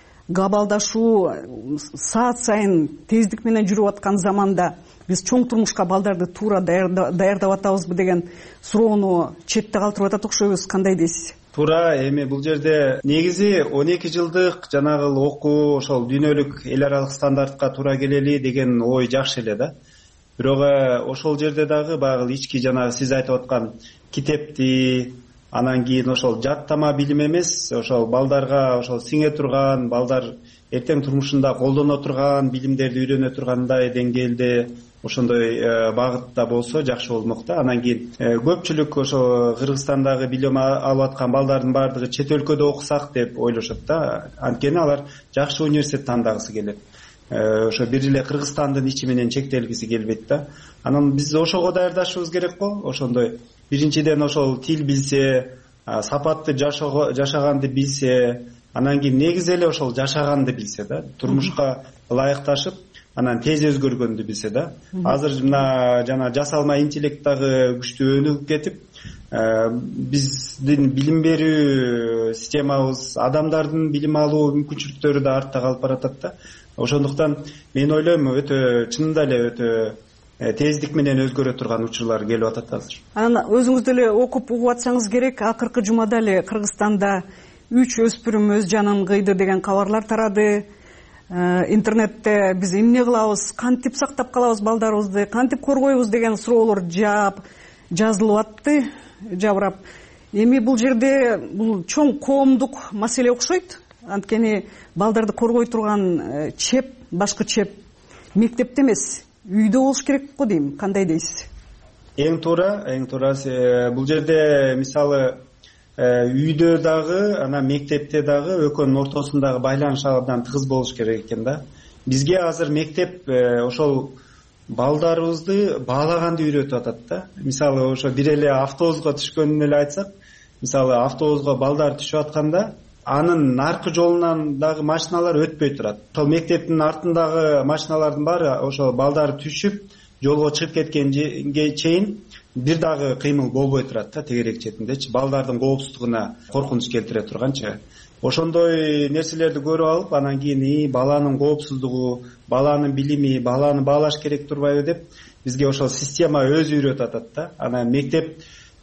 глобалдашуу саат сайын тездик менен жүрүп аткан заманда биз чоң турмушка балдарды туура даярдап атабызбы деген суроону четте калтырып атат окшойбуз. Кандай дейсиз? Туура. Эми бул жерде негизи он эки жылдык жанагы окуу ошол дүйнөлүк эл аралык стандартка туура келели деген ой жакшы эле да. Бирок ошол жерде дагы баягы ички жанагы сиз айтып аткан китепти, анан кийин ошол жаттама билим эмес, ошол балдарга ошол сиңе турган, балдар эртең турмушунда колдоно турган билимдерди үйрөнө тургандай деңгээлде ошондой багытта болсо жакшы болмок да. Анан кийин көпчүлүк ошо Кыргызстандагы билим алып аткан балдардын баардыгы чет өлкөдө окусак деп ойлошот да. Анткени алар жакшы университет тандагысы келет. Ошо бир эле Кыргызстандын ичи менен чектелгиси келбейт да. Анан биз ошого даярдашыбыз керек го. Ошондой биринчиден ошол тил билсе, сапаттуу жашаганды билсе, анан кийин негизи эле ошол жашаганды билсе да, турмушка ылайыкташып, анан тез өзгөргөндү билсе да. Азыр мына жана жасалма интеллект дагы күчтүү өнүгүп кетип, биздин билим берүү системабыз, адамдардын билим алуу мүмкүнчүлүктөрү да артта калып баратат да. Ошондуктан мен ойлойм, өтө чынында эле өтө тездик менен өзгөрө турган учурлар келип атат азыр. Анан өзүңүз деле окуп угуп атсаңыз керек, акыркы жумада эле Кыргызстанда үч өспүрүм өз жанын кыйды деген кабарлар тарады. Интернетте биз эмне кылабыз, кантип сактап калабыз балдарыбызды, кантип коргойбуз деген суроолор жаап жазылып атты, жабырап. Эми бул жерде бул чоң коомдук маселе окшойт. Анткени балдарды коргой турган чеп, башкы чеп мектепте эмес, үйдө болуш керек го дейм. Кандай дейсиз? Эң туура, эң туура. Бул жерде мисалы үйдө дагы, анан мектепте дагы экөөнүн ортосундагы байланыш абдан тыгыз болуш керек экен да. Бизге азыр мектеп ошол балдарыбызды баалаганды үйрөтүп атат да. Мисалы ошо бир эле автобуска түшкөнүн эле айтсак, мисалы автобуска балдар түшүп атканда анын аркы жолунан дагы машиналар өтпөй турат. Ошол мектептин артындагы машиналардын баары ошол балдар түшүп жолго чыгып кеткенге чейин бир дагы кыймыл болбой турат да, тегерек четиндечи. Балдардын коопсуздугуна коркунуч келтире турганчы. Ошондой нерселерди көрүп алып, анан кийин баланын коопсуздугу, баланын билими, баланы баалаш керек турбайбы деп бизге ошол система өзү үйрөтүп атат да. Анан мектеп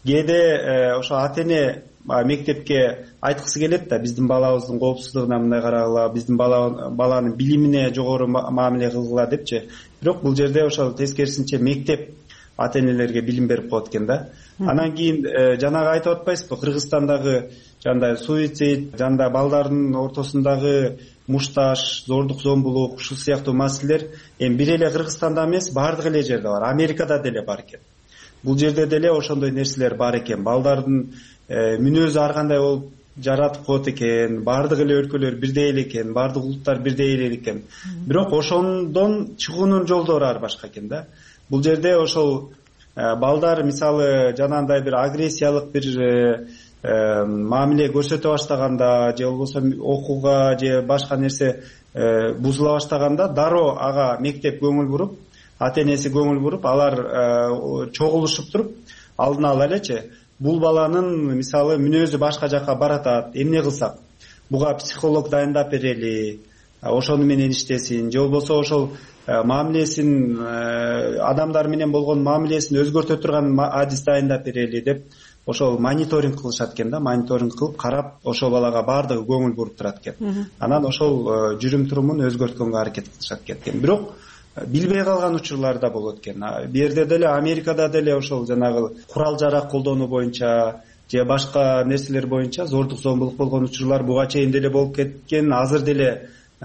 кээде ошо ата-эне мектепке айткысы келет да, биздин балабыздын коопсуздугуна мындай карагыла, биздин баланын билимине жогору мамиле кылгыла депчи. Бирок бул жерде ошол тескерисинче мектеп ата-энелерге билим берип коет экен да. Анан кийин жанагы айтып атпайсызбы, Кыргызстандагы жандай суицид, жанда балдардын ортосундагы мушташ, зордук зомбулук, ушул сыяктуу маселелер эми бир эле Кыргызстанда эмес, баардык эле жерде бар. Америкада деле бар экен. Бул жерде деле ошондой нерселер бар экен. Балдардын мүнөзү ар кандай болуп жаратып коет экен, баардык эле өлкөлөр бирдей эле экен, баардык улуттар бирдей эле экен. Бирок ошондон чыгуунун жолдору ар башка экен да. Бул жерде ошол балдар мисалы жанагындай бир агрессиялык бир мамиле көрсөтө баштаганда, же болбосо окууга же башка нерсе бузула баштаганда дароо ага мектеп көңүл буруп, ата-энеси көңүл буруп, алар чогулушуп туруп алдын ала элечи бул баланын мисалы мүнөзү башка жакка баратат, эмне кылсак, буга психолог дайындап берели, ошону менен иштесин, же болбосо ошол мамилесин, адамдар менен болгон мамилесин өзгөртө турган адис дайындап берели деп ошол мониторинг кылышат экен да. Мониторинг кылып карап, ошол балага баардыгы көңүл буруп турат экен. Анан ошол жүрүм турумун өзгөрткөнгө аракет кылышат экен. Бирок билбей калган учурлар да болот экен. Бу жерде деле Америкада деле ошол жанагы курал жарак колдонуу боюнча же башка нерселер боюнча зордук зомбулук болгон учурлар буга чейин деле болуп кеткен. Азыр деле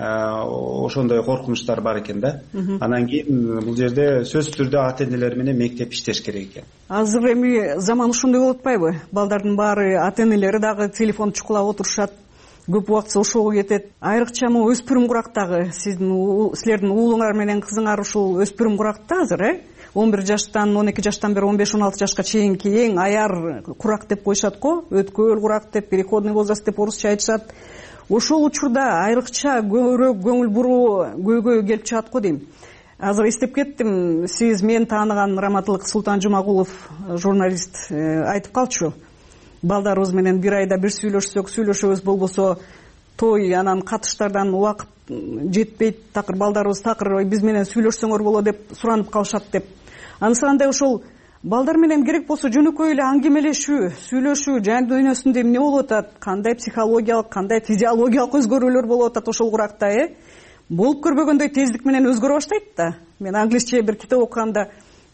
ошондой коркунучтар бар экен да. Анан кийин бул жерде сөзсүз түрдө ата-энелер менен мектеп иштеш керек экен. Азыр эми заман ушундай болуп атпайбы? Балдардын баары ата-энелери дагы телефон чукулап отурушат. Көп убакытсы ошого кетет. Айрыкча могу өспүрүм курактагы сиздин силердин уулуңар менен кызыңар ушул өспүрүм куракта азыр, э? он бир жаштан, он эки жаштан бери он беш он алты жашка чейинки эң аяр курак деп коюшат го. Өткөл курак деп, переходный возраст деп орусча айтышат. Ошол учурда айрыкча көбүрөөк көңүл буруу көйгөй келип чыгат го дейм. Азыр эстеп кеттим, сиз мен тааныган Раматылык Султан Жумагулов журналист айтып калчу. Балдарыбыз менен бир айда бир сүйлөшсөк, сүйлөшөбүз, болбосо той, анан катыштардан убакыт жетпейт, такыр балдарыбыз такыр биз менен сүйлөшсөңөр болот деп суранып калышат деп. Анысы кандай ошол балдар менен керек болсо жөнөкөй эле аңгемелешүү, сүйлөшүү, жан дүйнөсүндө эмне болуп атат, кандай психологиялык, кандай физиологиялык өзгөрүүлөр болуп атат ошол куракта, э? Болуп көрбөгөндөй тездик менен өзгөрө баштайт да. Мен англисче бир китеп окуганда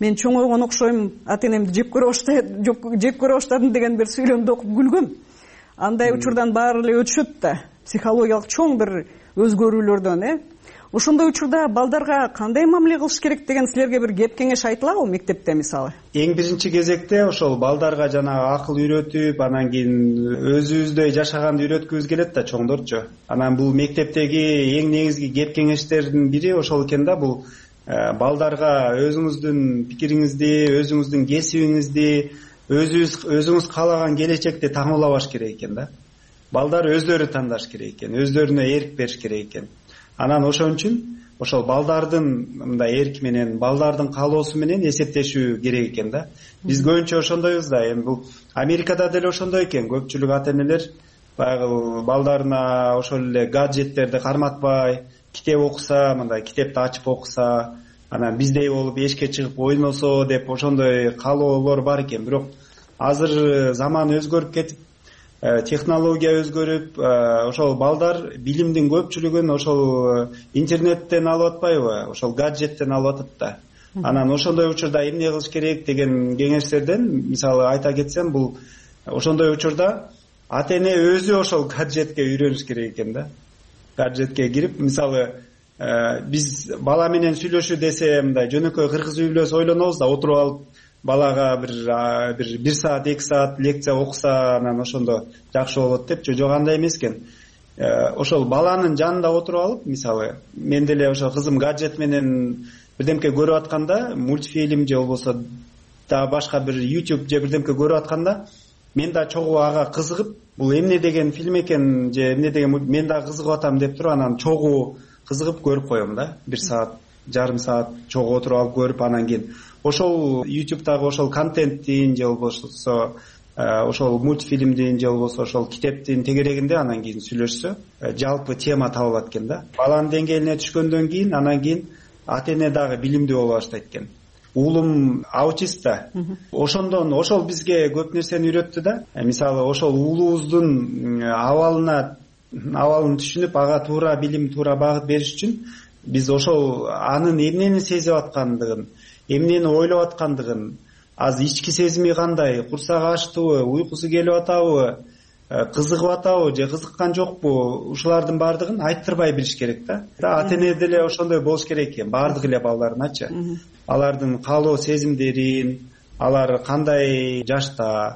мен чоңойгон окшойм, ата энемди жеп көрө баштадым, жеп көрө баштадым деген бир сүйлөмдү окуп күлгөм. Андай учурдан баары эле өтүшөт да, психологиялык чоң бир өзгөрүүлөрдөн, э. Ошондой учурда балдарга кандай мамиле кылыш керек деген силерге бир кеп кеңеш айтылабы мектепте мисалы? Эң биринчи кезекте ошол балдарга жанагы акыл үйрөтүп, анан кийин өзүбүздөй жашаганды үйрөткүбүз келет да чоңдорчу. Анан бул мектептеги эң негизги кеп кеңештердин бири ошол экен да, бул балдарга өзүңүздүн пикириңизди, өзүңүздүн кесибиңизди, өзүңүз өзүңүз каалаган келечекти таңуулабаш керек экен да. Балдар өздөрү тандаш керек экен, өздөрүнө эрк бериш керек экен. Анан ошон үчүн ошол балдардын мындай эрки менен, балдардын каалоосу менен эсептешүү керек экен да. Биз көбүнчө ошондойбуз да. Эми бул Америкада деле ошондой экен. Көпчүлүк ата-энелер баягы балдарына ошол эле гаджеттерди карматпай, китеп окуса, мындай китепти ачып окуса, анан биздей болуп эшикке чыгып ойносо деп ошондой каалоолор бар экен. Бирок азыр заман өзгөрүп кетип, технология өзгөрүп, ошол балдар билимдин көпчүлүгүн ошол интернеттен алып атпайбы, ошол гаджеттен алып атат да. Анан ошондой учурда эмне кылыш керек деген кеңештерден мисалы айта кетсем, бул ошондой учурда ата-эне өзү ошол гаджетке үйрөнүш керек экен да. Гаджетке кирип, мисалы биз бала менен сүйлөшүү десе, мындай жөнөкөй кыргыз үй бүлөсү ойлонобуз да, отуруп алып балага бир бир бир саат, эки саат лекция окуса, анан ошондо жакшы болот деп. Жок, андай эмес экен. Ошол баланын жанында отуруп алып, мисалы, мен деле ошо кызым гаджет менен бирдемке көрүп атканда, мультфильм же болбосо да башка бир YouTube же бирдемке көрүп атканда, мен да чогуу ага кызыгып, бул эмне деген фильм экен же эмне деген мен да кызыгып атам деп туруп, анан чогуу кызыгып көрүп коем да. Бир саат, жарым саат чогуу отуруп алып көрүп, анан кийин ошол YouTube'дагы ошол контенттин же болбосо ошол мультфильмдин же болбосо ошол китептин тегерегинде анан кийин сүйлөшсө, жалпы тема табылат экен да. Баланын деңгээлине түшкөндөн кийин анан кийин ата-эне дагы билимдүү боло баштайт экен. Уулум аутист да. Ошондон ошол бизге көп нерсени үйрөттү да. Мисалы ошол уулубуздун абалына абалын түшүнүп, ага туура билим, туура багыт бериш үчүн биз ошол анын эмнени сезип аткандыгын, эмнени ойлоп аткандыгын, аз ички сезими кандай, курсагы ачтыбы, уйкусу келип атабы, кызыгып атабы же кызыккан жокпу, ушулардын баардыгын айттырбай билиш керек да. Ата-эне деле ошондой болуш керек экен, баардык эле балдарыначы. Алардын каалоо сезимдерин, алар кандай жашта,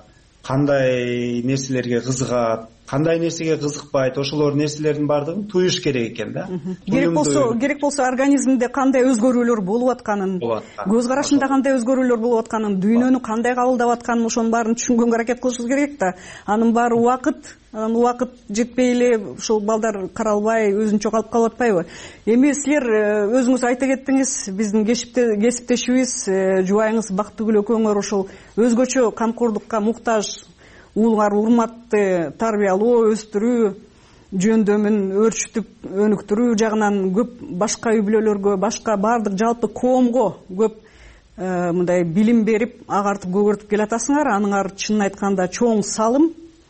кандай нерселерге кызыгат, кандай нерсеге кызыкпайт, ошолор нерселердин баардыгын туюш керек экен да. Керек болсо, керек болсо организмде кандай өзгөрүүлөр болуп атканын, көз карашында кандай өзгөрүүлөр болуп атканын, дүйнөнү кандай кабылдап атканын, ошонун баарын түшүнгөнгө аракет кылышыбыз керек да. Анын баары убакыт, анан убакыт жетпей эле ошол балдар каралбай өзүнчө калып калып атпайбы? Эми силер өзүңүз айта кеттиңиз, биздин кесиптешибиз, жубайыңыз Бактыгүл экөөңөр ошол өзгөчө камкордукка муктаж уулуңар урматты тарбиялоо, өстүрүү жөндөмүн өрчүтүп өнүктүрүү жагынан көп башка үй бүлөлөргө, башка баардык жалпы коомго көп мындай билим берип, агартып көгөртүп келатасыңар. Аныңар чынын айтканда чоң салым.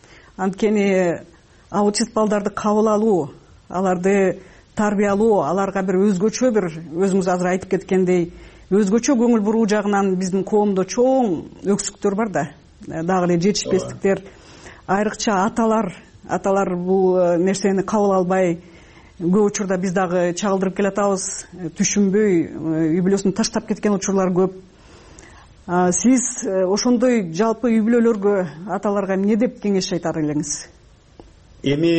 Анткени аутист балдарды кабыл алуу, аларды тарбиялоо, аларга бир өзгөчө бир, өзүңүз азыр айтып кеткендей, өзгөчө көңүл буруу жагынан биздин коомдо чоң өксүктөр бар да. Дагы эле жетишпестиктер, айрыкча аталар, аталар бул нерсени кабыл албай, көп учурда биз дагы чагылдырып келатабыз, түшүнбөй үй бүлөсүн таштап кеткен учурлар көп. Сиз ошондой жалпы үй бүлөлөргө, аталарга эмне деп кеңеш айтар элеңиз? Эми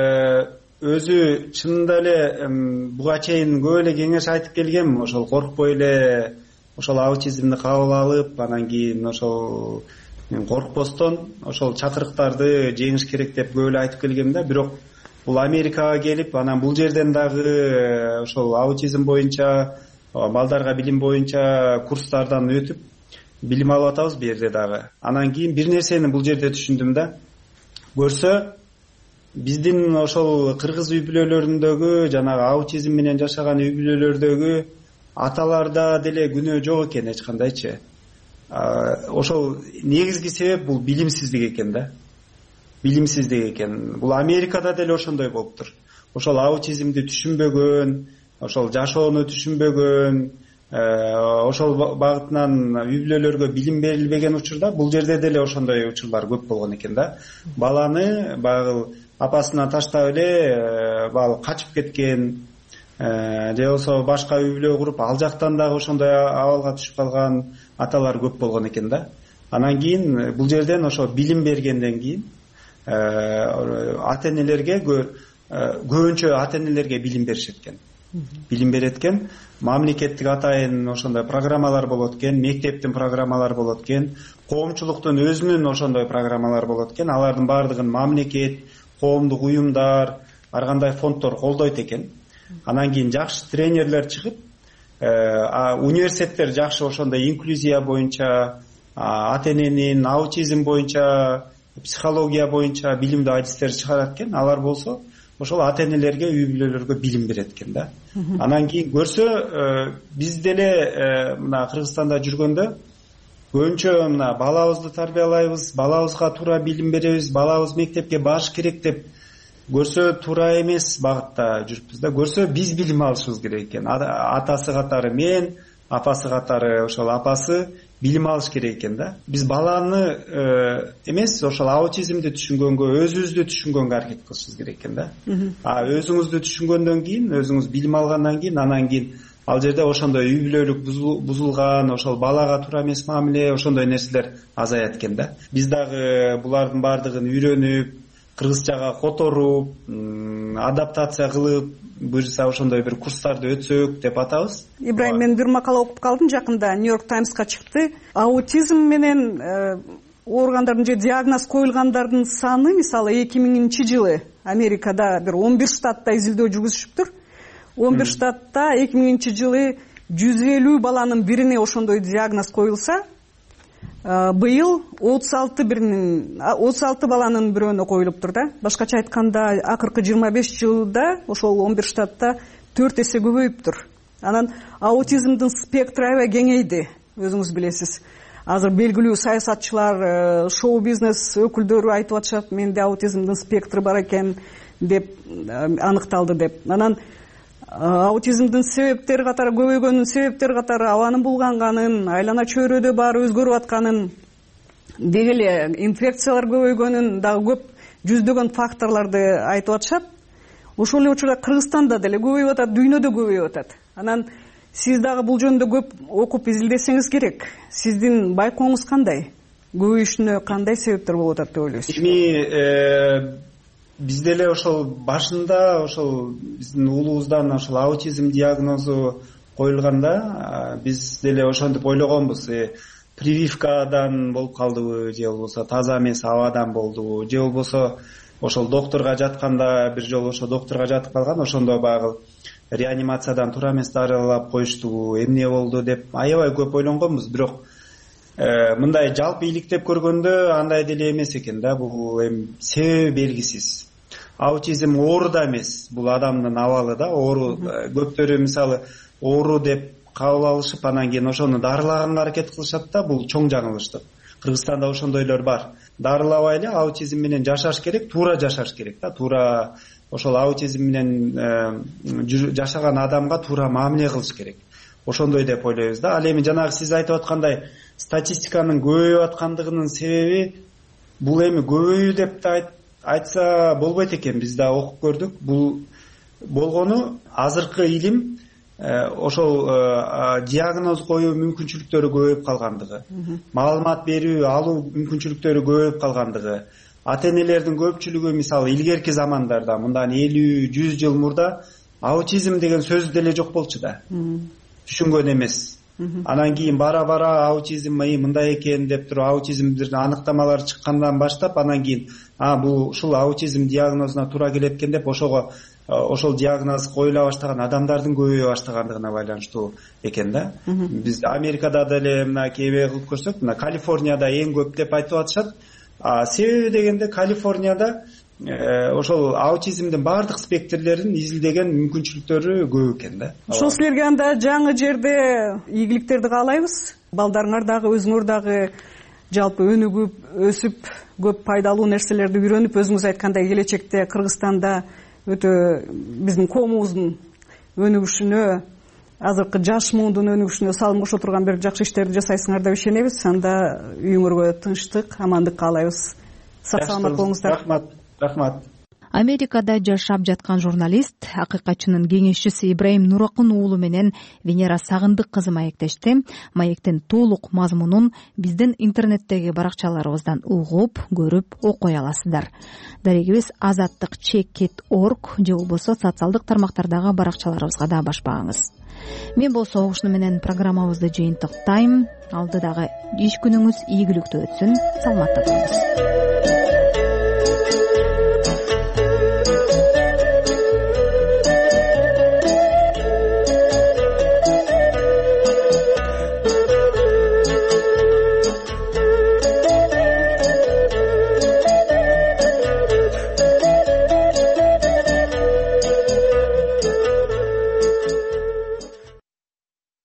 өзү чынында эле буга чейин көп эле кеңеш айтып келгем, ошол коркпой эле ошол аутизмди кабыл алып, анан кийин ошол коркпостон ошол чакырыктарды жеңиш керек деп көп эле айтып келгем да. Бирок бул Америкага келип, анан бул жерден дагы ошол аутизм боюнча, балдарга билим боюнча курстардан өтүп билим алып атабыз бу жерде дагы. Анан кийин бир нерсени бул жерде түшүндүм да. Көрсө биздин ошол кыргыз үй бүлөлөрүндөгү, жанагы аутизм менен жашаган үй бүлөлөрдөгү аталарда деле күнөө жок экен эч кандайчы. Ошол негизги себеп бул билимсиздик экен да. Билимсиздик экен. Бул Америкада деле ошондой болуптур. Ошол аутизмди түшүнбөгөн, ошол жашоону түшүнбөгөн, ошол багытынан үй бүлөлөргө билим берилбеген учурда бул жерде деле ошондой учурлар көп болгон экен да. Баланы баягы апасына таштап эле баягы качып кеткен же болбосо башка үй бүлө куруп ал жактан дагы ошондой абалга түшүп калган аталар көп болгон экен да. Анан кийин бул жерден ошо билим бергенден кийин ата энелерге көбүнчө ата энелерге билим беришет экен. Билим берет экен. Мамлекеттик атайын ошондой программалар болот экен, мектептин программалары болот экен, коомчулуктун өзүнүн ошондой программалары болот экен. Алардын баардыгын мамлекет, коомдук уюмдар, ар кандай фонддор колдойт экен. Анан кийин жакшы тренерлер чыгып, университеттер жакшы ошондой инклюзия боюнча, ата эненин аутизм боюнча, психология боюнча билимдүү адистер чыгарат экен. Алар болсо ошол ата энелерге, үй бүлөлөргө билим берет экен да. Анан кийин көрсө, биз деле мына Кыргызстанда жүргөндө көбүнчө мына балабызды тарбиялайбыз, балабызга туура билим беребиз, балабыз мектепке барыш керек деп көрсө туура эмес багытта жүрүпбүз да. Көрсө биз билим алышыбыз керек экен. Атасы катары мен, апасы катары ошол апасы билим алыш керек экен да. Биз баланы эмес, ошол аутизмди түшүнгөнгө, өзүбүздү түшүнгөнгө аракет кылышыбыз керек экен да. А өзүңүздү түшүнгөндөн кийин, өзүңүз билим алгандан кийин, анан кийин ал жерде ошондой үй бүлөлүк бузулган, ошол балага туура эмес мамиле, ошондой нерселер азаят экен да. Биз дагы булардын баардыгын үйрөнүп, кыргызчага которуп, адаптация кылып, буюрса ошондой бир курстарды өтсөк деп атабыз. Ибрайым, мен бир макала окуп калдым жакында, Нью-Йорк Таймска чыкты. Аутизм менен ооругандардын же диагноз коюлгандардын саны мисалы эки миңинчи жылы Америкада бир он бир штатта изилдөө жүргүзүшүптүр. он бир штатта эки миңинчи жылы жүз элүү баланын бирине ошондой диагноз коюлса, быйыл отуз алты баланын бирөөнө коюлуптур да. Башкача айтканда, акыркы жыйырма беш жылда ошол он бир штатта төрт эсе көбөйүптүр. Анан аутизмдин спектры аябай кеңейди, өзүңүз билесиз. Азыр белгилүү саясатчылар, шоу-бизнес өкүлдөрү айтып атышат, менде аутизмдин спектры бар экен деп аныкталды деп. Анан аутизмдин себептери катары, көбөйгөнүн себептери катары абанын булганганын, айлана чөйрөдө баары өзгөрүп атканын, деги эле инфекциялар көбөйгөнүн дагы көп жүздөгөн факторлорду айтып атышат. Ошол эле учурда Кыргызстанда деле көбөйүп атат, дүйнөдө көбөйүп атат. Анан сиз дагы бул жөнүндө көп окуп изилдесеңиз керек. Сиздин байкооңуз кандай? Көбөйүшүнө кандай себептер болуп атат деп ойлойсуз? Эми биз деле ошол башында ошол биздин уулубуздан ошол аутизм диагнозу коюлганда биз деле ошентип ойлогонбуз. Прививкадан болуп калдыбы, же болбосо таза эмес абадан болдубу, же болбосо ошол доктурга жатканда бир жолу ошо доктурга жатып калган, ошондо баягы реанимациядан туура эмес дарылап коюштубу, эмне болду деп аябай көп ойлонгонбуз. Бирок мындай жалпы иликтеп көргөндө андай деле эмес экен да. Бул эми себеби белгисиз. Аутизм оору да эмес, бул адамдын абалы да. Оору көптөрү мисалы оору деп кабыл алышып, анан кийин ошону дарылаганга аракет кылышат да. Бул чоң жаңылыштык. Кыргызстанда ошондойлор бар. Дарылабай эле аутизм менен жашаш керек, туура жашаш керек да. Туура ошол аутизм менен жашаган адамга туура мамиле кылыш керек. Ошондой деп ойлойбуз да. Ал эми жанагы сиз айтып аткандай статистиканын көбөйүп аткандыгынын себеби бул эми көбөйүү деп да айтса болбойт экен. Биз да окуп көрдүк. Бул болгону азыркы илим ошол диагноз коюу мүмкүнчүлүктөрү көбөйүп калгандыгы, маалымат берүү алуу мүмкүнчүлүктөрү көбөйүп калгандыгы. Ата энелердин көпчүлүгү мисалы илгерки замандарда, мындан элүү жүз жыл мурда аутизм деген сөз деле жок болчу да. Түшүнгөн эмес. Анан кийин бара-бара аутизм мындай экен деп туруп аутизмдин аныктамалары чыккандан баштап, анан кийин а бул ушул аутизм диагнозуна туура келет экен деп ошого ошол диагноз коюла баштаган адамдардын көбөйө баштагандыгына байланыштуу экен да. Биз Америкада деле мына кээ кылып көрсөк, мына Калифорнияда эң көп деп айтып атышат. Себеби дегенде Калифорнияда ошол аутизмдин баардык спектрлерин изилдеген мүмкүнчүлүктөрү көп экен да. Ошол силерге анда жаңы жерде ийгиликтерди каалайбыз. Балдарыңар дагы, өзүңөр дагы жалпы өнүгүп, өсүп, көп пайдалуу нерселерди үйрөнүп, өзүңүз айткандай келечекте Кыргызстанда өтө биздин коомубуздун өнүгүшүнө азыркы жаш муундун өнүгүшүнө салым кошо турган бир жакшы иштерди жасайсыңар деп ишенебиз. Анда үйүңөргө тынчтык, амандык каалайбыз. Сак саламат болуңуздар. Рахмат. Рахмат. Америкада жашап жаткан журналист, акыйкатчынын кеңешчиси Ибраим Нуракун уулу менен Венера Сагындык кызы маектешти. Маектин толук мазмунун биздин интернеттеги баракчаларыбыздан угуп, көрүп, окуй аласыздар. Дарегибиз азаттык чекит точка орг же болбосо социалдык тармактардагы баракчаларыбызга да башпаңыз. Мен болсо ушуну менен программабызды жыйынтыктайм. Алдыдагы иш күнүңүз ийгиликтүү өтсүн. Саламатта болуңуз.